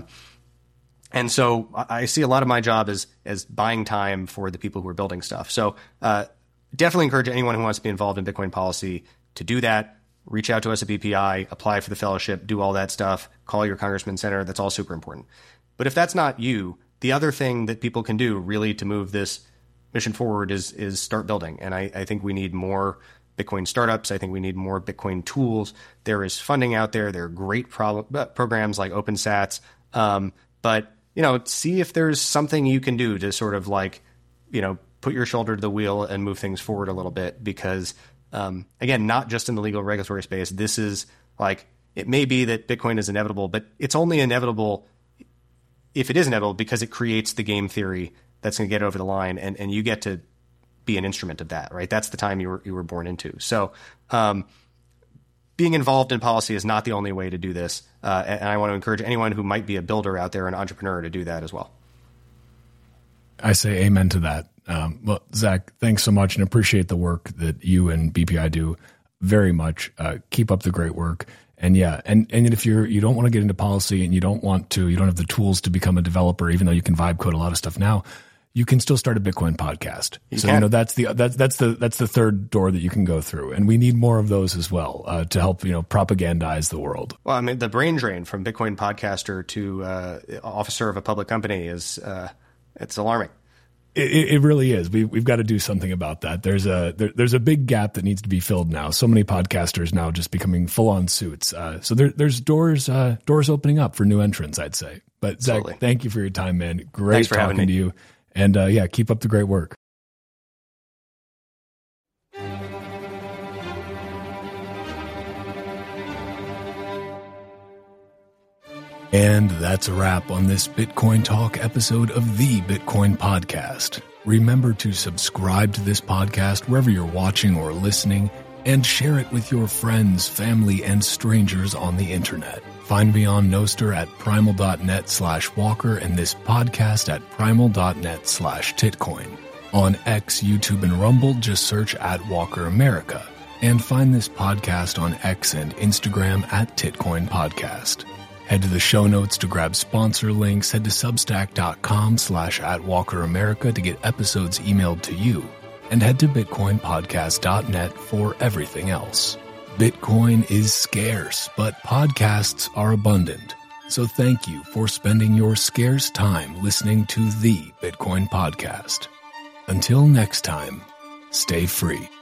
[SPEAKER 1] And so I see a lot of my job as buying time for the people who are building stuff. So definitely encourage anyone who wants to be involved in Bitcoin policy to do that. Reach out to us at BPI, apply for the fellowship, do all that stuff, call your congressman, senator. That's all super important. But if that's not you, the other thing that people can do really to move this mission forward is start building. And I think we need more Bitcoin startups. I think we need more Bitcoin tools. There is funding out there. There are great programs like OpenSats. But see if there's something you can do to sort of put your shoulder to the wheel and move things forward a little bit, because again, not just in the legal regulatory space, this is it may be that Bitcoin is inevitable, but it's only inevitable if it is inevitable because it creates the game theory that's going to get over the line, and you get to be an instrument of that, right? That's the time you were born into. So being involved in policy is not the only way to do this. And I want to encourage anyone who might be a builder out there, an entrepreneur, to do that as well.
[SPEAKER 2] I say amen to that. Well, Zach, thanks so much, and appreciate the work that you and BPI do very much. Keep up the great work. And yeah, and if you don't want to get into policy and you don't have the tools to become a developer, even though you can vibe code a lot of stuff now, you can still start a Bitcoin podcast. That's the third door that you can go through, and we need more of those as well to help propagandize the world.
[SPEAKER 1] Well, I mean, the brain drain from Bitcoin podcaster to officer of a public company is it's alarming.
[SPEAKER 2] It really is. We've got to do something about that. There's a big gap that needs to be filled now. So many podcasters now just becoming full on suits. So there's doors opening up for new entrants, I'd say. But
[SPEAKER 1] Absolutely.
[SPEAKER 2] Zach, thank you for your time, man. Great talking to you. And keep up the great work. And that's a wrap on this Bitcoin Talk episode of the Bitcoin Podcast. Remember to subscribe to this podcast wherever you're watching or listening, and share it with your friends, family, and strangers on the internet. Find me on Nostr at primal.net/Walker and this podcast at primal.net/Titcoin. On X, YouTube, and Rumble, just search at Walker America. And find this podcast on X and Instagram at Titcoin Podcast. Head to the show notes to grab sponsor links. Head to substack.com/@WalkerAmerica to get episodes emailed to you. And head to bitcoinpodcast.net for everything else. Bitcoin is scarce, but podcasts are abundant. So thank you for spending your scarce time listening to the Bitcoin Podcast. Until next time, stay free.